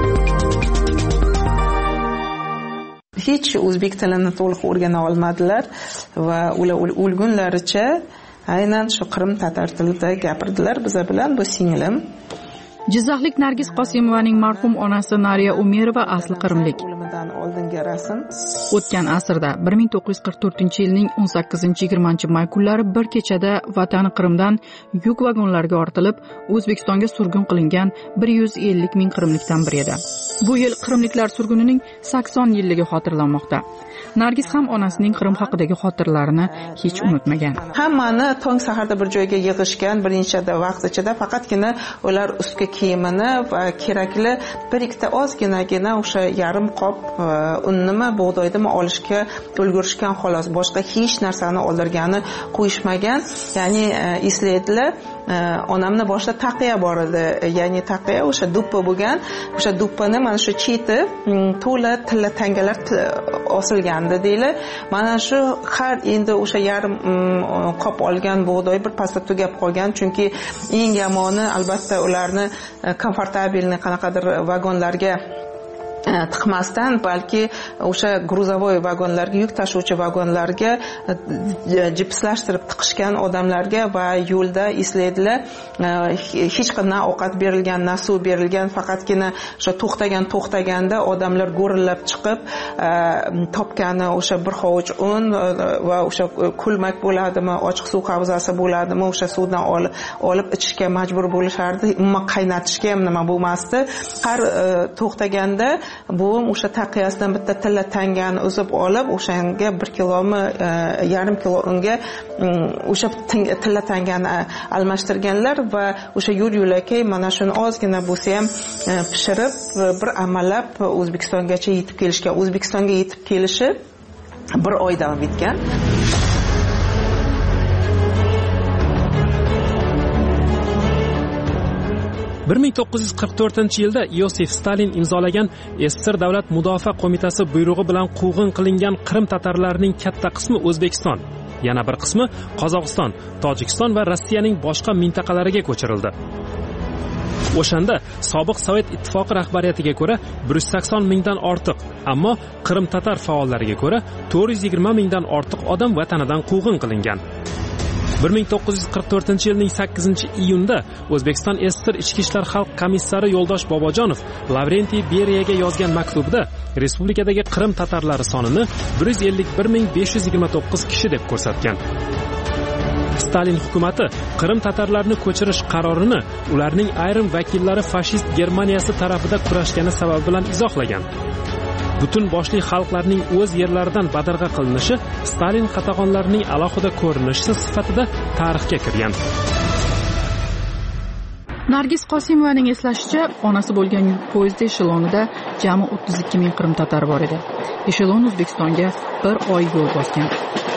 Hech o'zbek tilini to'liq o'rgana olmadilar va ular o'lgunlaricha aynan shu Qrim tatar tilida gapirdilar biza bilan. Bu singlim. Jizzaxlik Nargiz Qosimovaning marhum onasi Nariya Umerova asli qrimlik. Oldingi rasm. O'tgan asrda 1944-yilning 18-20 may kunlari bir kechada vatani Qrimdan yuk vagonlarga ortilib, O'zbekistonga surgun qilingan 150 ming qrimlikdan biri edi. Bu yil qrimliklar surgunining 80 yilligi xotirlanmoqda. Nargiz ham onasining Qrim haqidagi xotiralarini hech unutmagan. Hammani tong saharda bir joyga yig'ishgan, bir necha vaqt ichida faqatgina ular ustki kiyimini va kerakli bir ikkita ozginagina o'sha yarim qop unnimi, bug'doydimi olishga ulgurishgan xolos. Boshqa hech narsani oldirgani qo'yishmagan. Ya'ni eslaydilar. Onamni boshida taqiya bor edi. Ya'ni taqiya o'sha duppa bo'lgan. O'sha duppani mana shu cheti to'la tilla tangalar osilgandi deyli. Mana shu har endi o'sha yarim qop olgan bug'doy bir pasda tugab qolgan, chunki eng yomoni albatta ularni komfortabilni qanaqadir vagonlarga tiqmasdan, balki o'sha gruzavoy vagonlarga, yuk tashuvchi vagonlarga jipslashtirib tiqishgan odamlarga va yo'lda eslaydilar, hech qanday ovqat berilgan, na suv berilgan, faqatgina o'sha to'xtaganda odamlar go'rillab chiqib topgani o'sha bir hovuch un va o'sha kulmak bo'ladimi, ochiq suv havzasi bo'ladimi, o'sha suvdan olib ichishga majbur bo'lishardi. Umuman qaynatishga ham nima bo'lmasdi. Har to'xtaganda bu o'sha taqiyasidan bitta tilla tangani uzib olib, o'shanga 1 kilomi, yarim kilo unga o'sha tilla tangani almashtirganlar va o'sha yo'l-yo'lakay mana shuni ozgina bo'lsa ham pishirib bir amallab O'zbekistongacha yetib kelishgan. O'zbekistonga yetib kelishi 1 oy davom etgan. bir 1944-yilda Iosif Stalin imzolagan SSR Davlat Mudofaa qo'mitasi buyrug'i bilan quvg'in qilingan Qrim tatarlarining katta qismi O'zbekiston, yana bir qismi Qozog'iston, Tojikiston va Rossiyaning boshqa mintaqalariga ko'chirildi. O'shanda sobiq Sovet ittifoqi rahbariyatiga ko'ra 180 mingdan ortiq, ammo Qrim tatar faollariga ko'ra 420 mingdan ortiq odam vatanidan quvg'in qilingan. 1944-yilning 8-iyunda O'zbekiston SSR Ichki ishlar xalq komissari Yo'ldosh Bobojonov Lavrentiy Beriyaga yozgan maktubda respublikadagi Qrim tatarlari sonini 151.529 kishi deb ko'rsatgan. Stalin hukumati Qrim tatarlarini ko'chirish qarorini ularning ayrim vakillari fashist Germaniyasi tarafida kurashgani sababi bilan izohlagan. Butun boshli xalqlarning o'z yerlaridan badarg'a qilinishi Stalin qatag'onlarining alohida ko'rinishi sifatida tarixga kirgan. Nargiz Qosimovaning eslashicha, onasi bo'lgan yuk poyezdi eshelonida jami 32 ming Qrim tatari bor edi. Eshelon O'zbekistonga bir oy yo'l bosgan.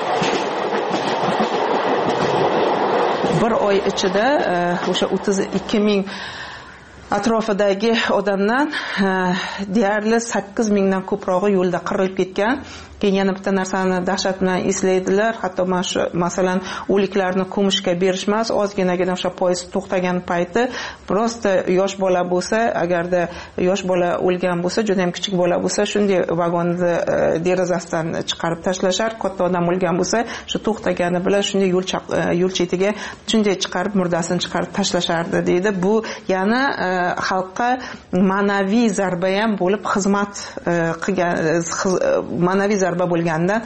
Bir oy ichida o'sha 32 ming atrofidagi odamdan deyarli 8 mingdan ko'prog'i yo'lda qirilib ketgan. Keyin yana bitta narsani dahshat bilan eslaydilar. Hatto masalan, o'liklarni ko'mishga berishmas, ozginagina o'sha poyezd to'xtagan payti prosta yosh bola bo'lsa, agarda yosh bola o'lgan bo'lsa, juda ham kichik bola bo'lsa, shunday vagonni derazasidan chiqarib tashlashar. Katta odam o'lgan bo'lsa, shu to'xtagani bilan shunday yo'l chetiga shunday chiqarib murdasini chiqarib tashlashardi deydi. Bu yana xalqqa ma'naviy zarba ham bo'lib xizmat qilgan, ma'naviy zarba bo'lgandan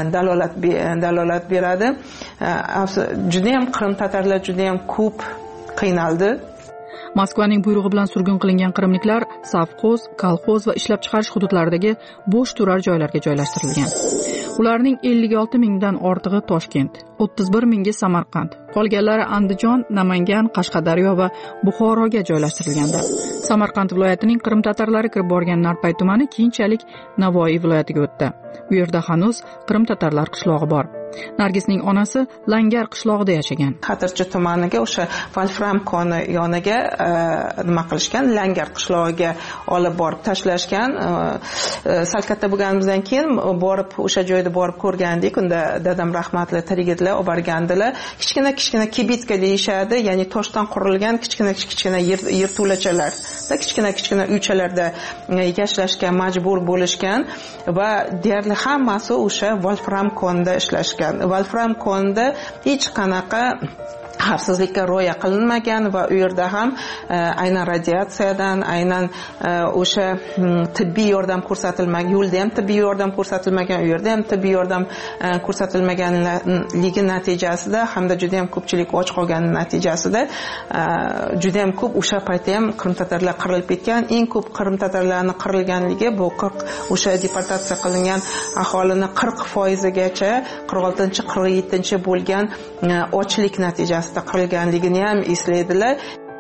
dalolat beradi. Juda ham Qrim tatarlar juda ham ko'p qiynaldi. Moskvaning buyrug'i bilan surgun qilingan qrimliklar savxoz, kolxoz va ishlab chiqarish hududlaridagi bo'sh turar joylarga joylashtirilgan. Ularning 56 mingdan ortig'i Toshkent, 31 mingi Samarqand, qolganlari Andijon, Namangan, Qashqadaryo va Buxoroga joylashtirilgandi. Samarqand viloyatining Qrim tatarlari kirib borgan Narpay tumani keyinchalik Navoiy viloyatiga o'tdi. Bu yerda hanuz Qrim tatarlar qishlog'i bor. Nargizning onasi Langar qishlog'ida yashagan. Xatirchi tumaniga o'sha Wolfram koni yoniga nima qilishgan, Langar qishlog'iga olib borib tashlashgan. Sal katta bo'lganimizdan keyin borib o'sha joyda borib ko'rgandik. Unda dadam rahmatli tirik edilar, olib borgandilar. Kichkina kibitka deyishadi, ya'ni toshdan qurilgan kichkina yerto'lachalar, kichkina uychalarda yashashga majbur bo'lishgan va deyarli hammasi o'sha Wolfram konda ishlashgan. Wolfram konda hech qanaqa xavfsizlikka rioya qilinmagan va u yerda ham aynan radiatsiyadan, aynan o'sha tibbiy yordam ko'rsatilmagan, yo'lda ham tibbiy yordam ko'rsatilmagan, u yerda ham tibbiy yordam ko'rsatilmaganligi natijasida hamda juda ham ko'pchilik och qolgan natijasida juda ham ko'p o'sha paytda ham Qrim tatarlar qirilib ketgan. Eng ko'p Qrim tatarlarning qirilganligi bu 40 o'sha deportatsiya qilingan aholini 40%gacha 46-47 bo'lgan ochlik natijasida qirilganligini ham eslaydilar.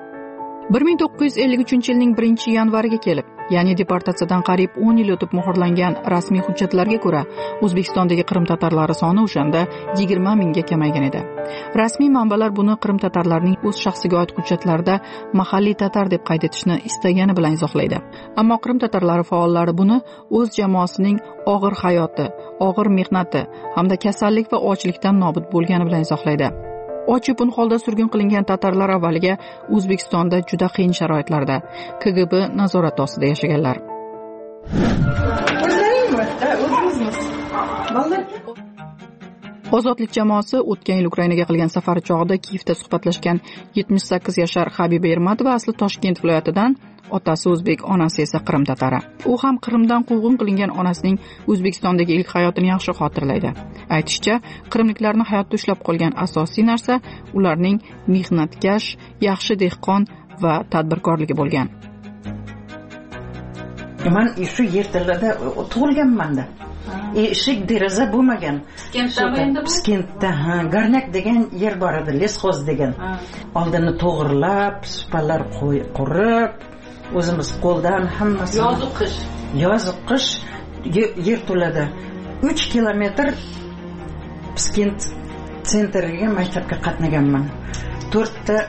1953-yilning 1-yanvariga kelib, ya'ni deportatsiyadan qariyb 10 yil o'tib muhrlangan rasmiy hujjatlarga ko'ra, O'zbekistondagi Qrim tatarlari soni o'shanda 20 mingga kamaygan edi. Rasmiy manbalar buni Qrim tatarlarining o'z shaxsiga oid hujjatlarida mahalliy tatar deb qayd etishni istagani bilan izohlaydi. Ammo Qrim tatarlari faollari buni o'z jamoasining og'ir hayoti, og'ir mehnati hamda kasallik va ochlikdan nobud bo'lgani bilan izohlaydi. Och-yupun holda surgun qilingan tatarlar avvaliga O'zbekistonda juda qiyin sharoitlarda KGB nazorati ostida yashaganlar. Ozodlik jamoasi o'tgan yil Ukrainaga qilgan safari chog'ida Kiyevda suhbatlashgan 78 yashar Habiba Ermatova asli Toshkent viloyatidan, otasi o'zbek, onasi esa Qrim tatari. U ham Qrimdan quvg'in qilingan onasining O'zbekistondagi ilk hayotini yaxshi xotirlaydi. Aytishicha, qrimliklarni hayotda ushlab qolgan asosiy narsa ularning mehnatkash, yaxshi dehqon va tadbirkorligi bo'lgan. Men shu yerlarda tug'ilganman-da. Eshik deraza bo'lmagan. Piskentda, Garnak degan yer bor edi, lesxoz degan. Oldini to'g'irlab, supalar qurib, o'zimiz qo'ldan hammasi. Yozuq qish yer to'ladi. 3 kilometr Piskent sentriga maktabga qatnaganman. 4 ta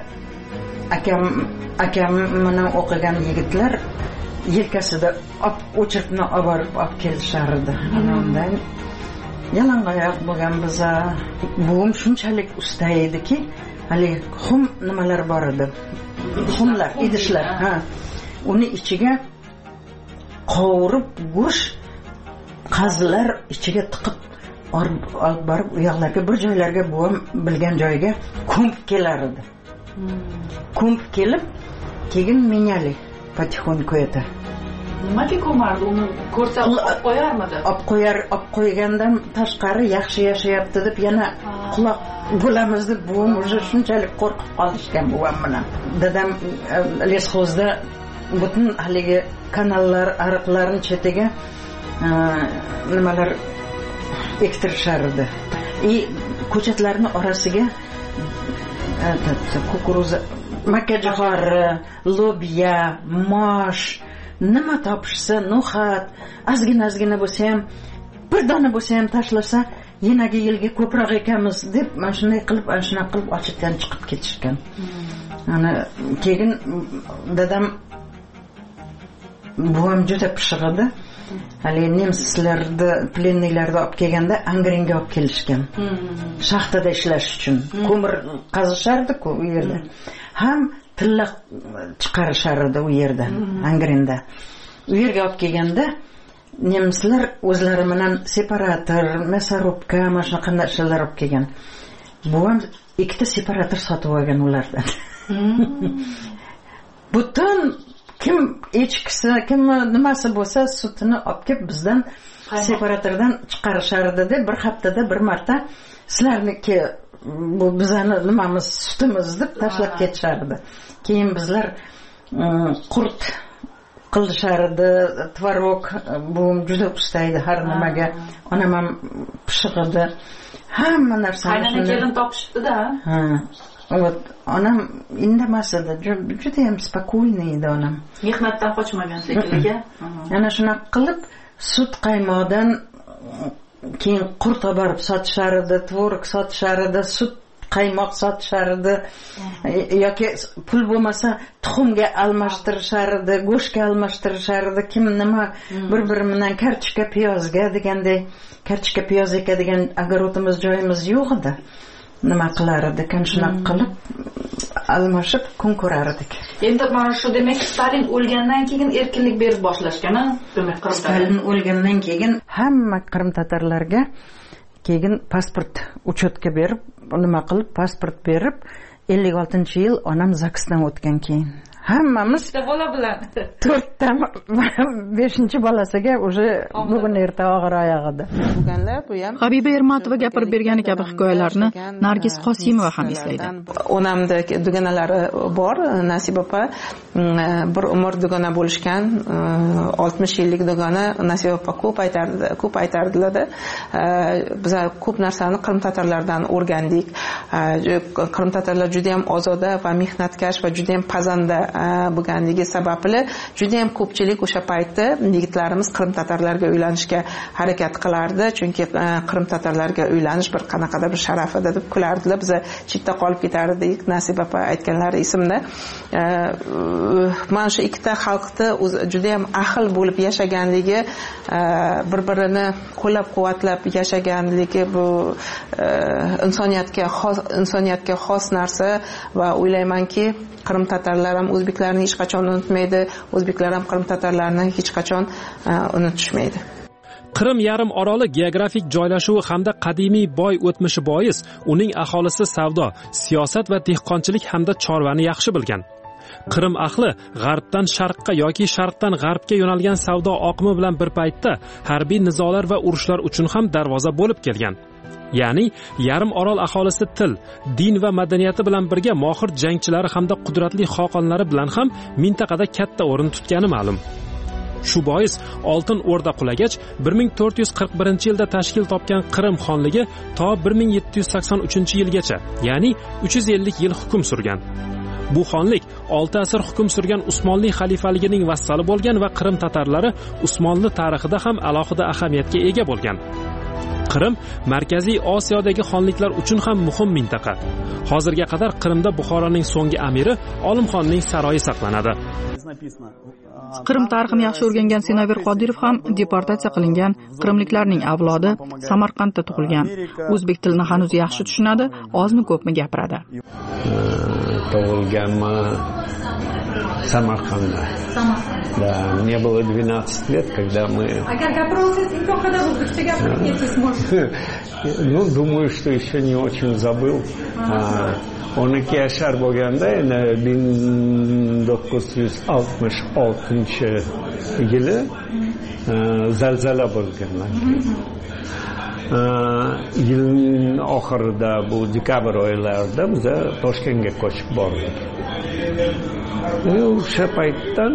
akam bilan o'qigan yigitlar yelkasida o'chirtma olib kelishardi. Undan yalangoyoq bo'lgan biza. Buvim shunchalik usta ediki, hali xum nimalar bor edi. Xumlar, idishlar, uni ichiga qovurib go'sht qazilar ichiga tiqib olib borib u yoqlarga bir joylarga buvam bilgan joyga ko'mib kelar edi. Ko'mib kelib keyin menyali потихоньку это. Nimaga ko'mardi? Uni ko'rsa olib qo'yarmidi? Olib qo'ygandan tashqari yaxshi yashayapti deb yana quloq bo'lamiz deb buvam уже shunchalik qo'rqib qolishgan buvam bilan. Dadam lesxozda butun haligi kanallar, ariqlarning chetiga nimalar ektirishardi. Ko'chatlarning orasiga kukuruza, makkajo'xor, lobya, mosh, nima topishsa, no'xat, ozgina bo'lsa ham, bir dona bo'lsa ham tashlasa, yinaga yilga ko'proq ekamiz deb mana shunday qilib, shunaqa qilib ochitdan chiqib ketishgan. Ana keyin dadam buvam juda pishiq edi. Hali nemslarni plennilarni olib kelganda Angrenga olib kelishgan. Shaxtada ishlash uchun. Ko'mir qazishardi-ku u yerda. Ham tilla chiqarishardi u yerda, Angrenda. U yerga olib kelganda nemslar o'zlari bilan separator, мясорубка, mana shunaqa narsalar olib kelgan. Buvam ikkita separator sotib olgan ulardan. Butun kim echkisi, kim nimasi bo'lsa sutini olib kelib bizdan separatordan chiqarishardi deb bir haftada bir marta sizlarniki bu bizani nimamiz sutimiz deb tashlab ketishardi. Keyin bizlar qurt qilishardi, tvorog, bu juda usta edi har nimaga. Onam ham pishiq edi. Hamma narsani qaynona kelin topishibdi-da. Вот, onam indamas edi, juda ham spokойный edi onam. Mehnatdan qochmagan shekilliga. Ana shunaqa qilib sut qaymoqdan keyin qurt olib borib sotishardi, tvorog sotishardi, sut qaymoq sotishardi, yoki pul bo'lmasa tuxumga almashtirishardi, go'shtga almashtirishardi, kim nima bir-biri bilan kartoshka piyozga deganday, kartoshka piyoz ekadigan огородimiz joyimiz yo'q edi. Nima qilar edik, shunaqa qilib almashib kun ko'rar edik. Endi mana shu demak Stalin o'lgandan keyin erkinlik berib boshlashgan-a? Demak Stalin o'lgandan keyin hamma Qrim tatarlarga keyin pasport uchetga berib, nima qilib pasport berib 56-yil onam zaksdan o'tgan keyin hammamiz bola bilan 4ta 5-bolasiga уже bugun erta og'ir oyog'ida. Habiba Ermatova gapirib bergani kabi hikoyalarni Nargiz Qosimova ham eslaydi. Onamda dugonalari bor, Nasib opa bir umr dugona bo'lishgan, 60 yillik dugona. Nasib opa ko'p aytardilar-da. Biz ko'p narsani Qrim tatarlardan o'rgandik. Qrim tatarlar juda ham ozoda va mehnatkash va juda ham pazanda bo'lganligi sababli juda ham ko'pchilik o'sha paytda yigitlarimiz Qrim tatarlarga uylanishga harakat qilardi, chunki Qrim tatarlarga uylanish bir qanaqadir bir sharaf edi deb kulardilar. Biz chetda qolib ketardik. Nasib opa aytganlari esimda. Mana shu ikkita xalqda juda ham ahil bo'lib yashaganligi, bir-birini qo'llab-quvvatlab yashaganligi bu insoniyatga xos narsa va o'ylaymanki Qrim tatarlar ham o'zbeklarni hech qachon unutmaydi, o'zbeklar ham Qrim tatarlarni hech qachon unutishmaydi. Qrim yarim oroli geografik joylashuvi hamda qadimiy boy o'tmishi bois uning aholisi savdo, siyosat va dehqonchilik hamda chorvani yaxshi bilgan. Qrim ahli g'arbdan sharqqa yoki sharqdan g'arbga yo'nalgan savdo oqimi bilan bir paytda harbiy nizolar va urushlar uchun ham darvoza bo'lib kelgan. Ya'ni yarim orol aholisi til, din va madaniyati bilan birga mohir jangchilari hamda qudratli xoqonlari bilan ham mintaqada katta o'rin tutgani ma'lum. Shu bois Oltin O'rda qulagach 1441-yilda tashkil topgan Qrim xonligi to 1783-yilgacha, ya'ni 350 yil hukm surgan. Bu xonlik 6 asr hukm surgan Usmonli xalifaligining vassali bo'lgan va Qrim tatarlari Usmonli tarixida ham alohida ahamiyatga ega bo'lgan. Qrim Markaziy Osiyodagi xonliklar uchun ham muhim mintaqa. Hozirga qadar Qrimda Buxoroning so'nggi amiri Olimxonning saroyi saqlanadi. Qrim tarixini yaxshi o'rgangan Senavir Qodirov ham deportatsiya qilingan qrimliklarning avlodi, Samarqandda tug'ilgan. O'zbek tilini hanuz yaxshi tushunadi, ozmi ko'pmi gapiradi. Tug'ilganman Самарканда. Да, мне было 12 лет, когда мы... Ну, думаю, что еще не очень забыл. 12 yaşar bo'lganda, endi 1966-yili zalzala bo'lgan. Yilning oxirida, bu dekabr oylarida biz Toshkentga ko'chib bordik. O'sha paytdan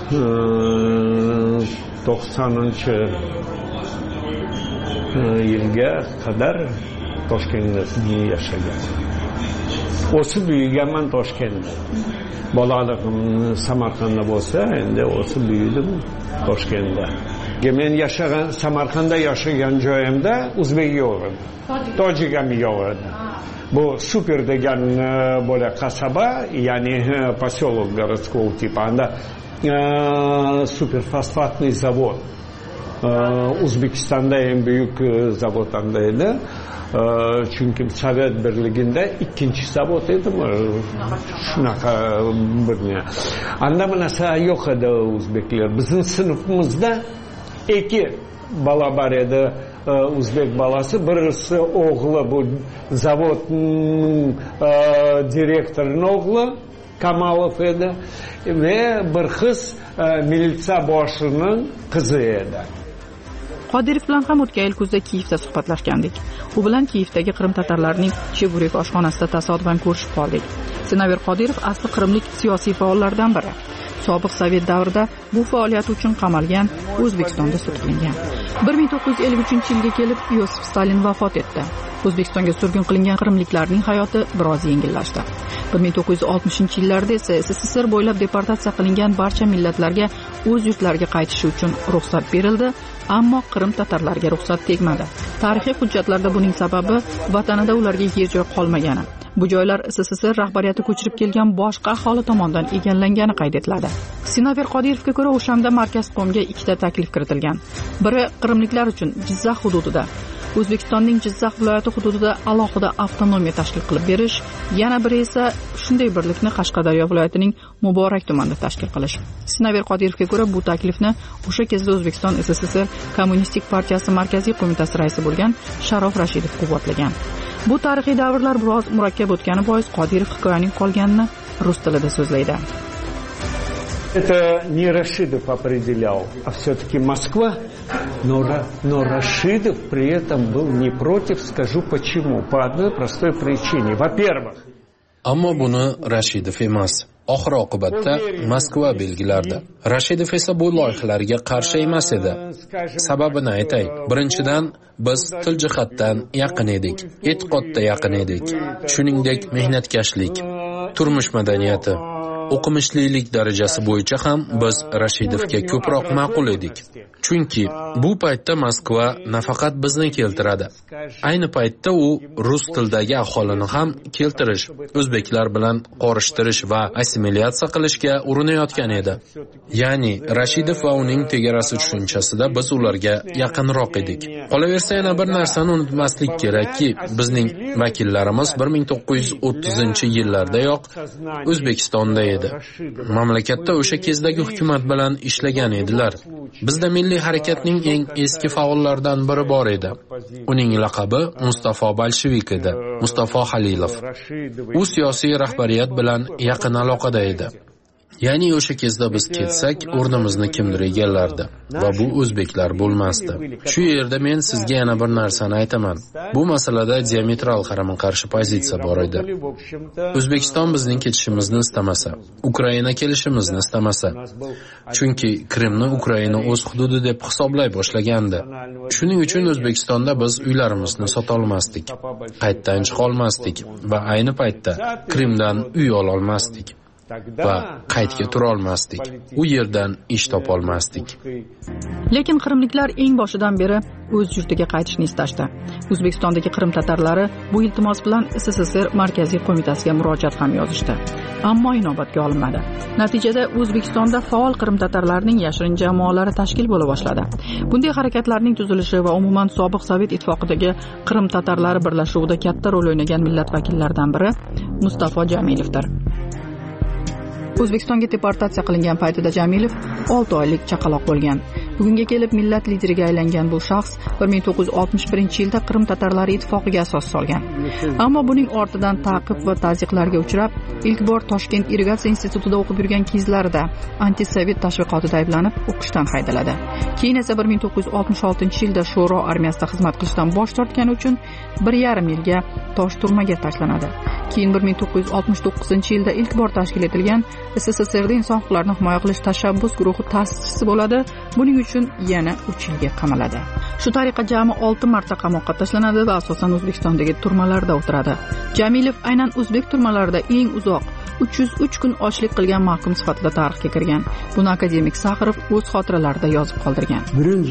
90-yilga qadar Toshkentda yashagan. O'sib büyüganman Toshkentda. Bolaligim Samarqandda bo'lsa, endi o'sib büyüdim Toshkentda. Men yashagan Samarqandda yashagan joyimda o'zbek yo'q edi. Tojik ham yo'q edi. Bu super degan bo'la qasaba, ya'ni поселок городского типа. Anda superfosfatniy zavod. O'zbekistonda eng buyuk zavod anda edi. Chunki Sovet birligida ikkinchi zavod edi. Shunaqa birni. Anda bu narsa yo'q edi o'zbeklar. Bizning sinfimizda ikki bola bor edi, o'zbek bolasi. Birisi o'g'li, bu zavodning direktorining o'g'li Kamalov edi ve bir qiz militsiya boshining qizi edi. Qodirov bilan ham o'tgan yil kuzda Kiyevda suhbatlashgandik. U bilan Kiyevdagi Qrim tatarlarining Cheburek oshxonasida tasodifan ko'rishib qoldik. Senaver Qodirov asli qrimlik siyosiy faollardan biri. Sobiq Sovet davrida bu faoliyati uchun qamalgan, O'zbekistonda sud qilingan. 1953-yilga kelib Yosif Stalin vafot etdi. O'zbekistonga surgun qilingan qrimliklarning hayoti biroz yengillashdi. 1960-yillarda esa SSSR bo'ylab deportatsiya qilingan barcha millatlarga o'z yurtlariga qaytishi uchun ruxsat berildi, ammo Qrim tatarlariga ruxsat tegmadi. Tarixiy hujjatlarda buning sababi vatanida ularga yer joy qolmagani. Bu joylar SSSR rahbariyati ko'chirib kelgan boshqa aholi tomonidan egallangani qayd etiladi. Senaver Qodirovga ko'ra, o'shanda Markaz Qomga ikkita taklif kiritilgan. Biri qrimliklar uchun Jizzax hududida, O'zbekistonning Jizzax viloyati hududida alohida avtonomiya tashkil qilib berish, yana biri esa shunday birlikni Qashqadaryo viloyatining Muborak tumanida tashkil qilish. Senaver Qodirovga ko'ra, bu taklifni o'sha kezda O'zbekiston SSSR Kommunistik partiyasi markaziy qo'mitasi raisi bo'lgan Sharof Rashidov quvvatlagan. Bu tarixiy davrlar biroz murakkab o'tgani bois Qodirov hikoyaning qolganini rus tilida so'zlaydi. Это не Рашидов определял, а все-таки Москва. Но Рашидов при этом был не против, скажу почему. По одной простой причине. Во-первых, ammo buni Rashidov emas, oxir oqibatda Moskva belgilardi. Rashidov esa bu loyihalarga qarshi emas edi. Sababini aytay. Birinchidan, biz til jihatdan yaqin edik, e'tiqodda yaqin edik. Shuningdek, mehnatkashlik, turmush madaniyati, o'qimishlilik darajasi bo'yicha ham biz Rashidovga ko'proq ma'qul edik. Chunki bu paytda Moskva nafaqat bizni keltiradi. Ayni paytda u rus tilidagi aholini ham keltirish, o'zbeklar bilan qorishtirish va assimilyatsiya qilishga urinayotgan edi. Ya'ni Rashidov va uning tegarasi tushunchasida biz ularga yaqinroq edik. Qolaversa, yana bir narsani unutmaslik kerakki, bizning vakillarimiz 1930-yillardayoq O'zbekistonda edi. Mamlakatda o'sha kezdagi hukumat bilan ishlagan edilar. Bizda milliy harakatning eng eski faollaridan biri bor edi. Uning laqabi Mustafo Bolshevik edi, Mustafo Halilov. U siyosiy rahbariyat bilan yaqin aloqada edi. Ya'ni o'sha kezda biz ketsak, o'rnimizni kimdir egallardi va bu o'zbeklar bo'lmasdi. Shu yerda men sizga yana bir narsani aytaman. Bu masalada diametral qarama-qarshi pozitsiya bor edi. O'zbekiston bizning ketishimizni istamasa, Ukraina kelishimizni istamasa, chunki Qrimni Ukraina o'z hududi deb hisoblay boshlagandi. Shuning uchun O'zbekistonda biz uylarimizni sota olmasdik, qaytdan chiqa olmasdik va ayni paytda Qrimdan uy ola olmasdik. Va qaytga tura olmasdik. U yerdan ish topa olmasdik. Lekin qrimliklar eng boshidan beri o'z yurtiga qaytishni istashdi. O'zbekistondagi Qrim tatarlari bu iltimos bilan SSSR markaziy qo'mitasiga murojaat ham yozishdi. Ammo inobatga olinmadi. Natijada O'zbekistonda faol Qrim tatarlarining yashirin jamoalari tashkil bo'la boshladi. Bunday harakatlarning tuzilishi va umuman sobiq Sovet ittifoqidagi Qrim tatarlari birlashuvida katta rol o'ynagan millat vakillaridan biri Mustafo Jamilovdir. O'zbekistonga deportatsiya qilingan paytida Jamilov 6 oylik chaqaloq bo'lgan. Bugunga kelib millat lideriga aylangan bu shaxs 1961-yilda Qrim tatarlari ittifoqiga asos solgan. Ammo buning ortidan ta'qib va tazyiqlarga uchrab, ilk bor Toshkent irrigatsiya institutida o'qib yurgan kezlarida antisovet tashviqotida ayblanib, o'qishdan haydaladi. Keyin esa 1966-yilda Sho'ro armiyasida xizmat qilishdan bosh tortgani uchun 1,5 yilga tosh turmaga tashlanadi. Keyin 1969-yilda ilk bor tashkil etilgan SSSRda inson huquqlarini himoya qilish tashabbus guruhi ta'sischisi bo'ladi. Buning uchun yana 3 yilga qamaladi. Shu tariqa jami 6 marta qamoqqa tashlanadi va asosan O'zbekistondagi turmalarda o'tiradi. Jamilov aynan o'zbek turmalarida eng uzoq 303 kun ochlik qilgan mahkum sifatida tarixga kirgan. Buni akademik Saxarov o'z xotiralarida yozib qoldirgan.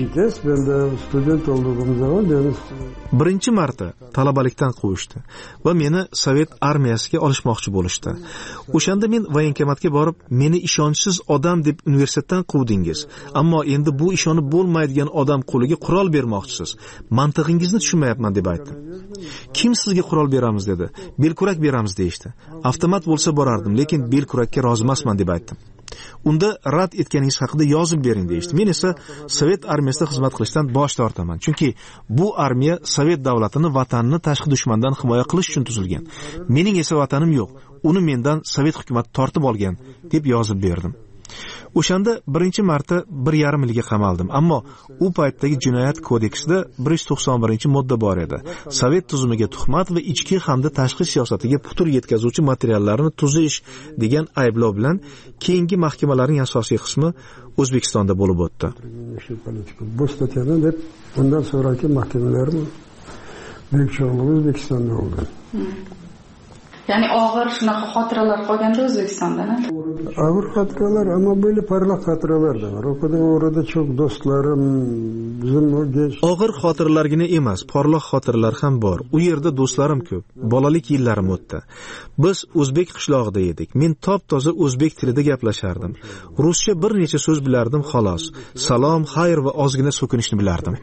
Birinchi marta talabalikdan quvishdi va meni Sovet armiyasiga olishmoqchi bo'lishdi. O'shanda men voyenkomatga borib, meni ishonchsiz odam deb universitetdan quvdingiz, ammo endi bu ishonib bo'lmaydigan odam qo'liga qurol bermoqchisiz. Mantig'ingizni tushunmayapman deb aytdim. Kim sizga qurol beramiz dedi. Belkurak beramiz deyishdi. Avtomat bo'lsa borardim, lekin belkurakka rozi emasman deb aytdim. Unda rad etganingiz haqida yozib bering deyishdi. Men esa Sovet armiyasida xizmat qilishdan bosh tortaman. Chunki bu armiya Sovet davlatini, vatanini tashqi dushmandan himoya qilish uchun tuzilgan. Mening esa vatanim yo'q. Uni mendan Sovet hukumati tortib olgan deb yozib berdim. O'shanda birinchi marta 1,5 yilga qamaldim, ammo u paytdagi jinoyat kodeksida 191-modda bor edi. Sovet tuzumiga tuhmat va ichki hamda tashqi siyosatiga putur yetkazuvchi materiallarni tuzish degan ayblov bilan keyingi mahkamalarning asosiy qismi O'zbekistonda bo'lib o'tdi. Bu statyadan deb bundan sonraki mahkamalar büyük çoğunluğu O'zbekistonda bo'lgan. Ya'ni og'ir shunaqa xotiralar qolganda O'zbekistondan. Og'ir xotiralar, ama böyle parlak xotiralar da var. Orada çok dostlarım, bizim og'ir xotiralargina emas, porloq xotiralar ham bor. U yerda do'stlarim ko'p. Bolalik yillarim o'tdi. Biz o'zbek qishlog'ida edik. Men top-toza o'zbek tilida gaplashardim. Ruscha bir necha so'z bilardim xolos. Salom, xayr va ozgina so'kinishni bilardim.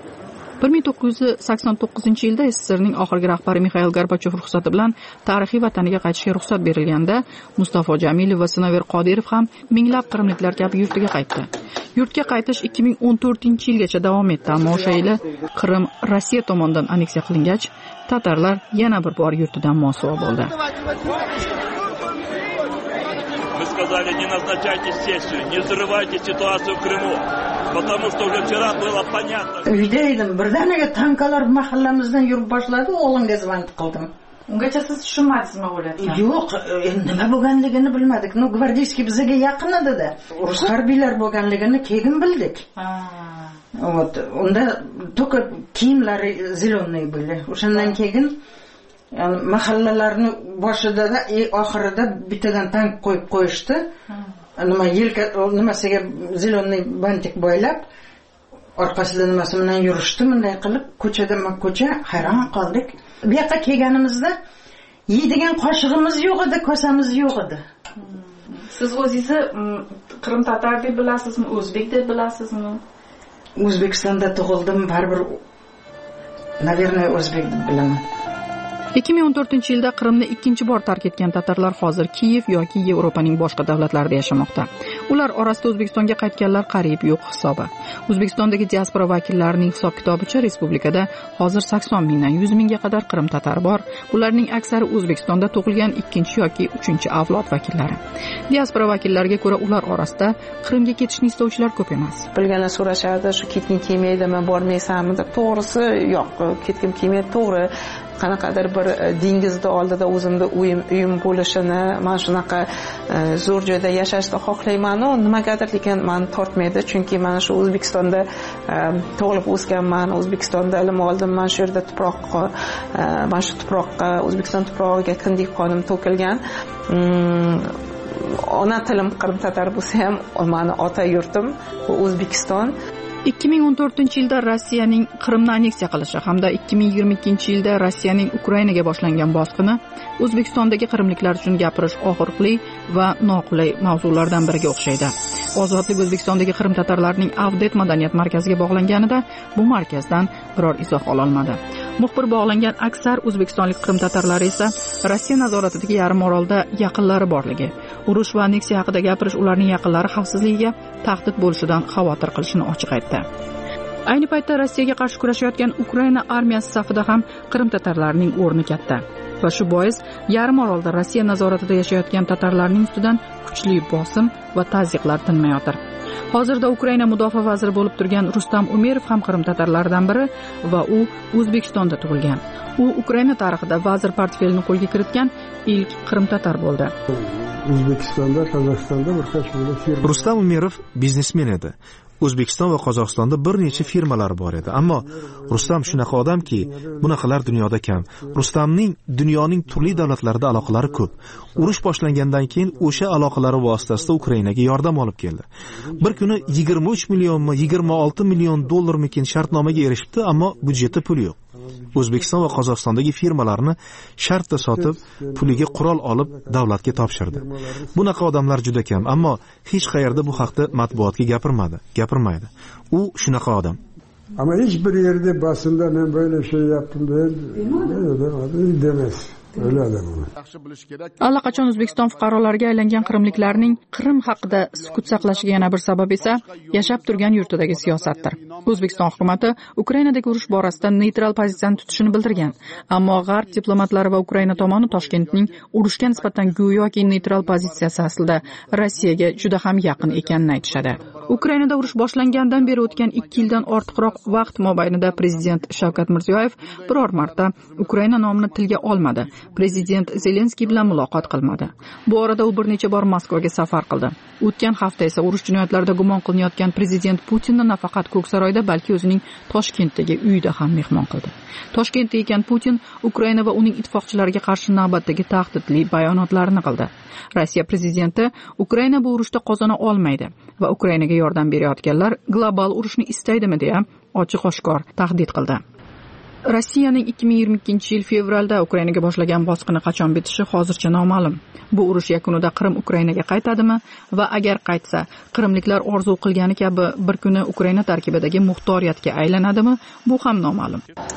1989-yilda SSRning oxirgi rahbari Mikhail Gorbachev ruxsati bilan tarixiy vataniga qaytishga ruxsat berilganda Mustafo Jamilov va Sinover Qodirov ham minglab qrimliklar kabi yurtiga qaytdi. Yurtga qaytish 2014-yilgacha davom etdi, ammo o'sha yili Qrim Rossiya tomonidan aneksiya qilingach, tatarlar yana bir bor yurtidan mosuvo bo'ldi. Мы сказали, не назначайте сессию, не взрывайте ситуацию в Крыму, потому что уже вчера было понятно. Uyda edim, birdaniga tankalar mahallamizdan yurib boshladi, o'g'limga zvont qildim. Ungacha siz tushunmadingizmi o'yladi? Yo'q, nima bo'lganligini bilmadik. No, gvardiyskiy bizga yaqin edi-da. Rus harbiylar bo'lganligini keyin bildik. Вот, unda только kiyimlari zeleniy bo'ldi. O'shandan keyin yani mahallalarni boshida da oxirida bittadan tank qo'yib qo'yishdi. Nima yelka nimasiga zeleniy bantik bo'ylab orqasida nimasi bilan yurishdi, bunday qilib ko'cha hayron qoldik. Bu yoqqa kelganimizda yeydigan qoshig'imiz yo'q edi, kosamiz yo'q edi. Siz o'zingizni Qrim tatar deb bilasizmi, o'zbek deb bilasizmi? O'zbekistonda tug'ildim, baribir navernoy o'zbek deb bilaman. 2014-yilda Qrimni ikkinchi bor tark etgan tatarlar hozir Kiyev yoki Yevropaning boshqa davlatlarida yashamoqda. Ular orasida O'zbekistonga qaytganlar qariyb yo'q hisobi. O'zbekistondagi diaspora vakillarining hisob-kitobicha respublikada hozir 80 mingdan 100 mingga qadar Qrim tatar bor. Bularning aksari O'zbekistonda tug'ilgan ikkinchi yoki uchinchi avlod vakillari. Diaspora vakillariga ko'ra, ular orasida Qrimga ketishni istovchilar ko'p emas. Bilganlar so'rashadi, shu ketgim kelmaydimi, bormaysanmi deb. To'g'risi, yo'q, ketgim kelmaydi, to'g'ri. Qanaqadir bir dengizda oldida o'zimda uyim bo'lishini, men shunaqa zo'r joyda yashashni xohlayman-u, nimagadir lekin meni tortmaydi, chunki men shu O'zbekistonda tug'ilib o'sganman, O'zbekistonda ilm oldim, men shu yerda men shu tuproqqa, O'zbekiston tuprog'iga kindik qonim to'kilgan. Ona tilim Qrim tatar bo'lsa ham, meni ota yurtim bu O'zbekiston. 2014-yilda Rossiyaning Qrimni aneksiya qilishi hamda 2022-yilda Rossiyaning Ukrainaga boshlangan bosqini O'zbekistondagi qrimliklar uchun gapirish og'riqli va noqulay mavzulardan biriga o'xshaydi. Ozodlik O'zbekistondagi Qrim tatarlarining Avdet madaniyat markaziga bog'langanida bu markazdan biror izoh ololmadi. Muxbir bog'langan aksar o'zbekistonlik Qrim tatarlari esa Rossiya nazoratidagi yarim orolda yaqinlari borligi, urush va aneksiya haqida gapirish ularning yaqinlari xavfsizligiga tahdid bo'lishidan xavotir qilishini ochiq aytdi. Ayni paytda Rossiyaga qarshi kurashayotgan Ukraina armiyasi safida ham Qrim tatarlarining o'rni katta. Va shu bois yarim orolda Rossiya nazoratida yashayotgan tatarlarning ustidan kuchli bosim va tazyiqlar tinmayotir. Hozirda Ukraina mudofaa vaziri bo'lib turgan Rustam Umerov ham Qrim tatarlaridan biri va u O'zbekistonda tug'ilgan. U Ukraina tarixida vazir portfelini qo'lga kiritgan ilk Qrim tatar bo'ldi. O'zbekistonda, Qozog'istonda bir qancha firma. Rustam Umerov biznesmen edi. O'zbekiston va Qozog'istonda bir necha firmalar bor edi, ammo Rustam shunaqa odamki, bunaqalar dunyoda kam. Rustamning dunyoning turli davlatlarida aloqalari ko'p. Urush boshlangandan keyin o'sha aloqalari vositasida Ukrainaga yordam olib keldi. Bir kuni 23 millionmi, 26 million dollarmikin shartnomaga erishibdi, ammo budjetda pul yo'q. O'zbekiston va Qozog'istondagi firmalarni shartda sotib, puliga qurol olib davlatga topshirdi. Bunaqa odamlar juda kam, ammo hech qayerda bu haqda matbuotga gapirmaydi. U shunaqa odam. Ama hiçbir yerde basında ben böyle şey yaptım demez. Öyle adam o. Allaqachon O'zbekiston fuqarolariga aylangan qrimliklarning Qrim haqida sukut saqlashiga yana bir sabab esa yashab turgan yurtidagi siyosatdir. O'zbekiston hukumatı Ukrainadagi urush borasida neytral pozitsiyani tutishini bildirgan, ammo G'arb diplomatlari va Ukraina tomoni Toshkentning urushga nisbatan go'yoki neytral pozitsiyasi aslida Rossiyaga juda ham yaqin ekanini aytishadi. Ukrainada urush boshlangandan beri o'tgan 2 yildan ortiqroq vaqt mobaynida prezident Shavkat Mirziyoyev biror marta Ukraina nomini tilga olmadi. Prezident Zelenskiy bilan muloqot qilmadi. Bu orada u bir necha bor Moskvaga safar qildi. O'tgan hafta esa urush jinoyatlarida gumon qilinayotgan prezident Putinni nafaqat Ko'ksaroyda, balki o'zining Toshkentdagi uyida ham mehmon qildi. Toshkentda ekan Putin Ukraina va uning ittifoqchilariga qarshi navbatdagi tahdidli bayonotlarni qildi. Rossiya prezidenti Ukraina bu urushda qozona olmaydi va Ukrainaga yordam berayotganlar global urushni istaydimi deya ochiq-oshkor tahdid qildi. Rossiyaning 2022-yil fevralda Ukrainaga boshlagan bosqini qachon bitishi hozircha noma'lum. Bu urush yakunida Qrim Ukrainaga qaytadimi va agar qaytsa, qrimliklar orzu qilgani kabi bir kuni Ukraina tarkibidagi muxtoriyatga aylanadimi? Bu ham noma'lum.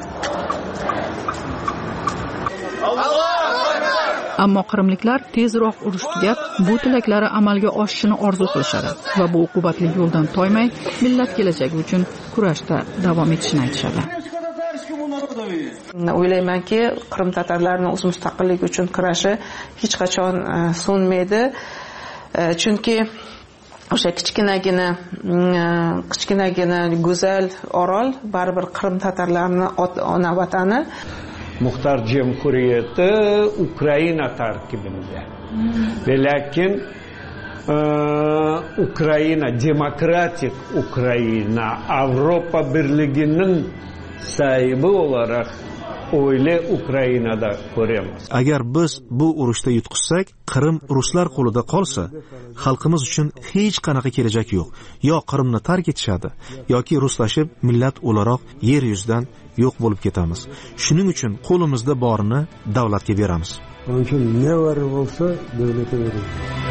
Ammo qrimliklar tezroq urush tugab, bu tilaklari amalga oshishini orzu qilishadi va bu uqubatli yo'ldan toymay, millat kelajagi uchun kurashda davom etishini aytishadi. O'ylaymanki, Qrim tatarlarining o'z mustaqilligi uchun kurashi hech qachon so'nmaydi. Chunki o'sha kichkinagina go'zal orol baribir Qrim tatarlarining ona vatani. Muxtar Cumhuriyeti Ukraina tarkibinde. Ve lakin Ukraina, demokratik Ukraina, Avrupa Birliği'nin sahibi olarak öyle Ukrayna'da ko'ramiz. Agar biz bu urushda yutqizsak, Qrim ruslar qo'lida qolsa, xalqimiz uchun hech qanaqa kelajak yo'q. Yo Qrimni tark etishadi, yoki ruslashib millat o'laroq yer yuzidan yo'q bo'lib ketamiz. Shuning uchun qo'limizda borini davlatga beramiz. Onun için ne var olsa devlete veririz.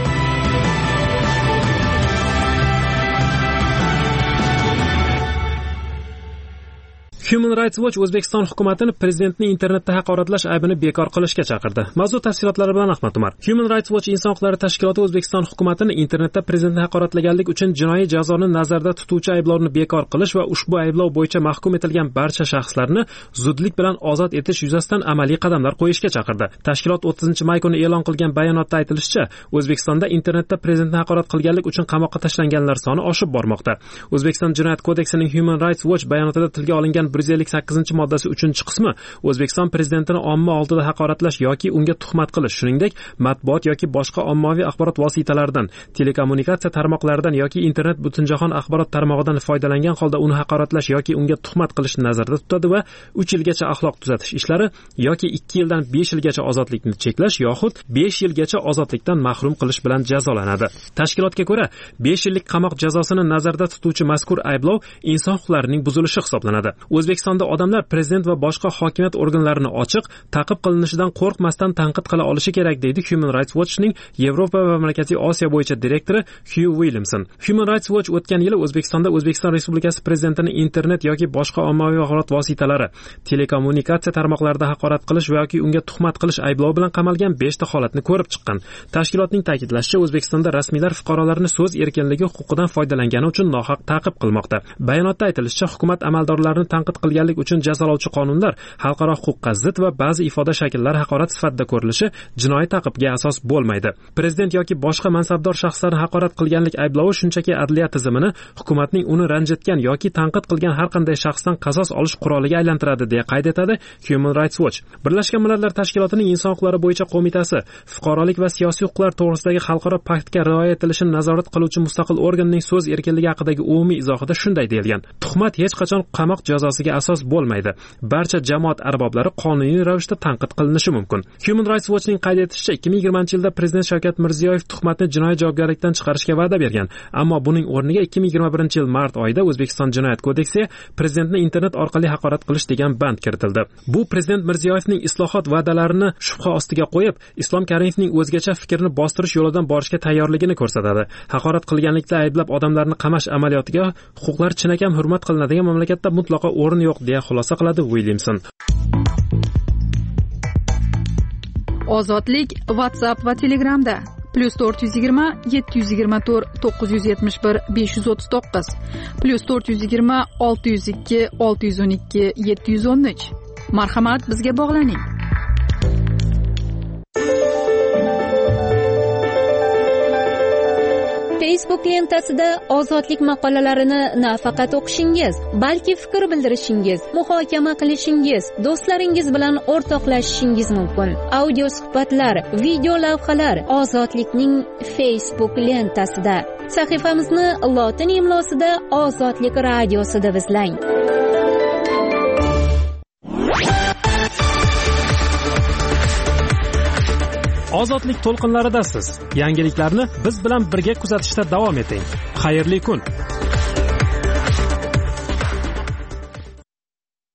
Human Rights Watch O'zbekiston hukumatini prezidentning internetda haqoratlash aybini bekor qilishga chaqirdi. Mavzu tafsilotlari bilan Ahmad Umar. Human Rights Watch inson huquqlari tashkiloti O'zbekiston hukumatini internetda prezidentni haqoratlaganlik uchun jinoiy jazoni nazarda tutuvchi ayblovni bekor qilish va ushbu ayblov bo'yicha mahkum etilgan barcha shaxslarni zudlik bilan ozod etish yuzasidan amaliy qadamlar qo'yishga chaqirdi. Tashkilot 30-may kuni e'lon qilgan bayonotda aytilishicha, O'zbekistonda internetda prezidentni haqorat qilganlik uchun qamoqqa tashlanganlar soni oshib bormoqda. O'zbekiston Jinoyat kodeksining Human Rights Watch bayonotida tilga olingan 158-moddasi 3-qismi O'zbekiston prezidentini omma oldida haqoratlash yoki unga tuhmat qilish, shuningdek matbuot yoki boshqa ommaviy axborot vositalaridan, telekommunikatsiya tarmoqlaridan yoki internet butunjahon axborot tarmog'idan foydalangan holda uni haqoratlash yoki unga tuhmat qilishni nazarda tutadi va 3 yilgacha axloq tuzatish ishlari yoki 2 yildan 5 yilgacha ozodlikni cheklash yoxud 5 yilgacha ozodlikdan mahrum qilish bilan jazolanadi. Tashkilotga ko'ra, 5 yillik qamoq jazosini nazarda tutuvchi mazkur ayblov inson huquqlarining buzilishi hisoblanadi. O'zbekistonda odamlar prezident va boshqa hokimiyat organlarini ochiq, ta'qib qilinishidan qo'rqmasdan tanqid qila olishi kerak, deydi Human Rights Watch'ning Yevropa va Markaziy Osiyo bo'yicha direktori Hugh Williamson. Human Rights Watch o'tgan yili O'zbekistonda O'zbekiston Respublikasi prezidentining internet yoki boshqa ommaviy axborot vositalari, telekommunikatsiya tarmoqlarida haqorat qilish yoki unga tuhmat qilish ayblovi bilan qamalgan 5 ta holatni ko'rib chiqqan. Tashkilotning ta'kidlashicha, O'zbekistonda rasmiylar fuqarolarni so'z erkinligi huquqidan foydalangani uchun nohaq ta'qib qilmoqda. Bayonotda aytilishicha, hukumat amaldorlarini tanqid qilganlik uchun jazolovchi qonunlar xalqaro huquqqa zid va ba'zi ifoda shakllari haqorat sifatida ko'rilishi jinoiy ta'qibga asos bo'lmaydi. Prezident yoki boshqa mansabdor shaxslarni haqorat qilganlik ayblovi shunchaki adliya tizimini hukumatning uni ranjitgan yoki tanqid qilgan har qanday shaxsdan qasos olish quroliga aylantiradi, deya qayd etadi Human Rights Watch. Birlashgan Millatlar Tashkilotining Inson huquqlari bo'yicha qo'mitasi fuqarolik va siyosiy huquqlar to'g'risidagi xalqaro paktga rioya etilishini nazorat qiluvchi mustaqil organining so'z erkinligi haqidagi umumiy izohida shunday deyilgan: tuhmat hech qachon qamoq jazosiga asos bo'lmaydi. Barcha jamoat arboblari qonuniy ravishda tanqid qilinishi mumkin. Human Rights Watch'ning qayd etishicha, 2020-yilda prezident Shavkat Mirziyoyev tuhmatni jinoiy javobgarlikdan chiqarishga va'da bergan, ammo buning o'rniga 2021-yil mart oyida O'zbekiston Jinoyat kodeksiga prezidentni internet orqali haqorat qilish degan band kiritildi. Bu prezident Mirziyoyevning islohot va'dalarini shubha ostiga qo'yib, Islom Karimovning o'zgacha fikrni bostirish yo'lidan borishga tayyorligini ko'rsatadi. Haqorat qilganlikda ayblab odamlarni qamash amaliyotiga huquqlar chinakam hurmat qilinadigan mamlakatda mutlaqo o'rin yo'q, deya xulosa qiladi Williamson. Ozodlik WhatsApp va Telegramda +420 724 971 539 +420 602 612 713. Marhamat, bizga bog'laning. Facebook lentasida ozodlik maqolalarini nafaqat o'qishingiz, balki fikr bildirishingiz, muhokama qilishingiz, do'stlaringiz bilan o'rtoqlashishingiz mumkin. Audio suhbatlar, video lavhalar Ozodlikning Facebook lentasida. Sahifamizni lotin imlosida Ozodlik radiosida izlang. Ozodlik to'lqinlaridasiz. Yangiliklarni biz bilan birga kuzatishda davom eting. Xayrli kun.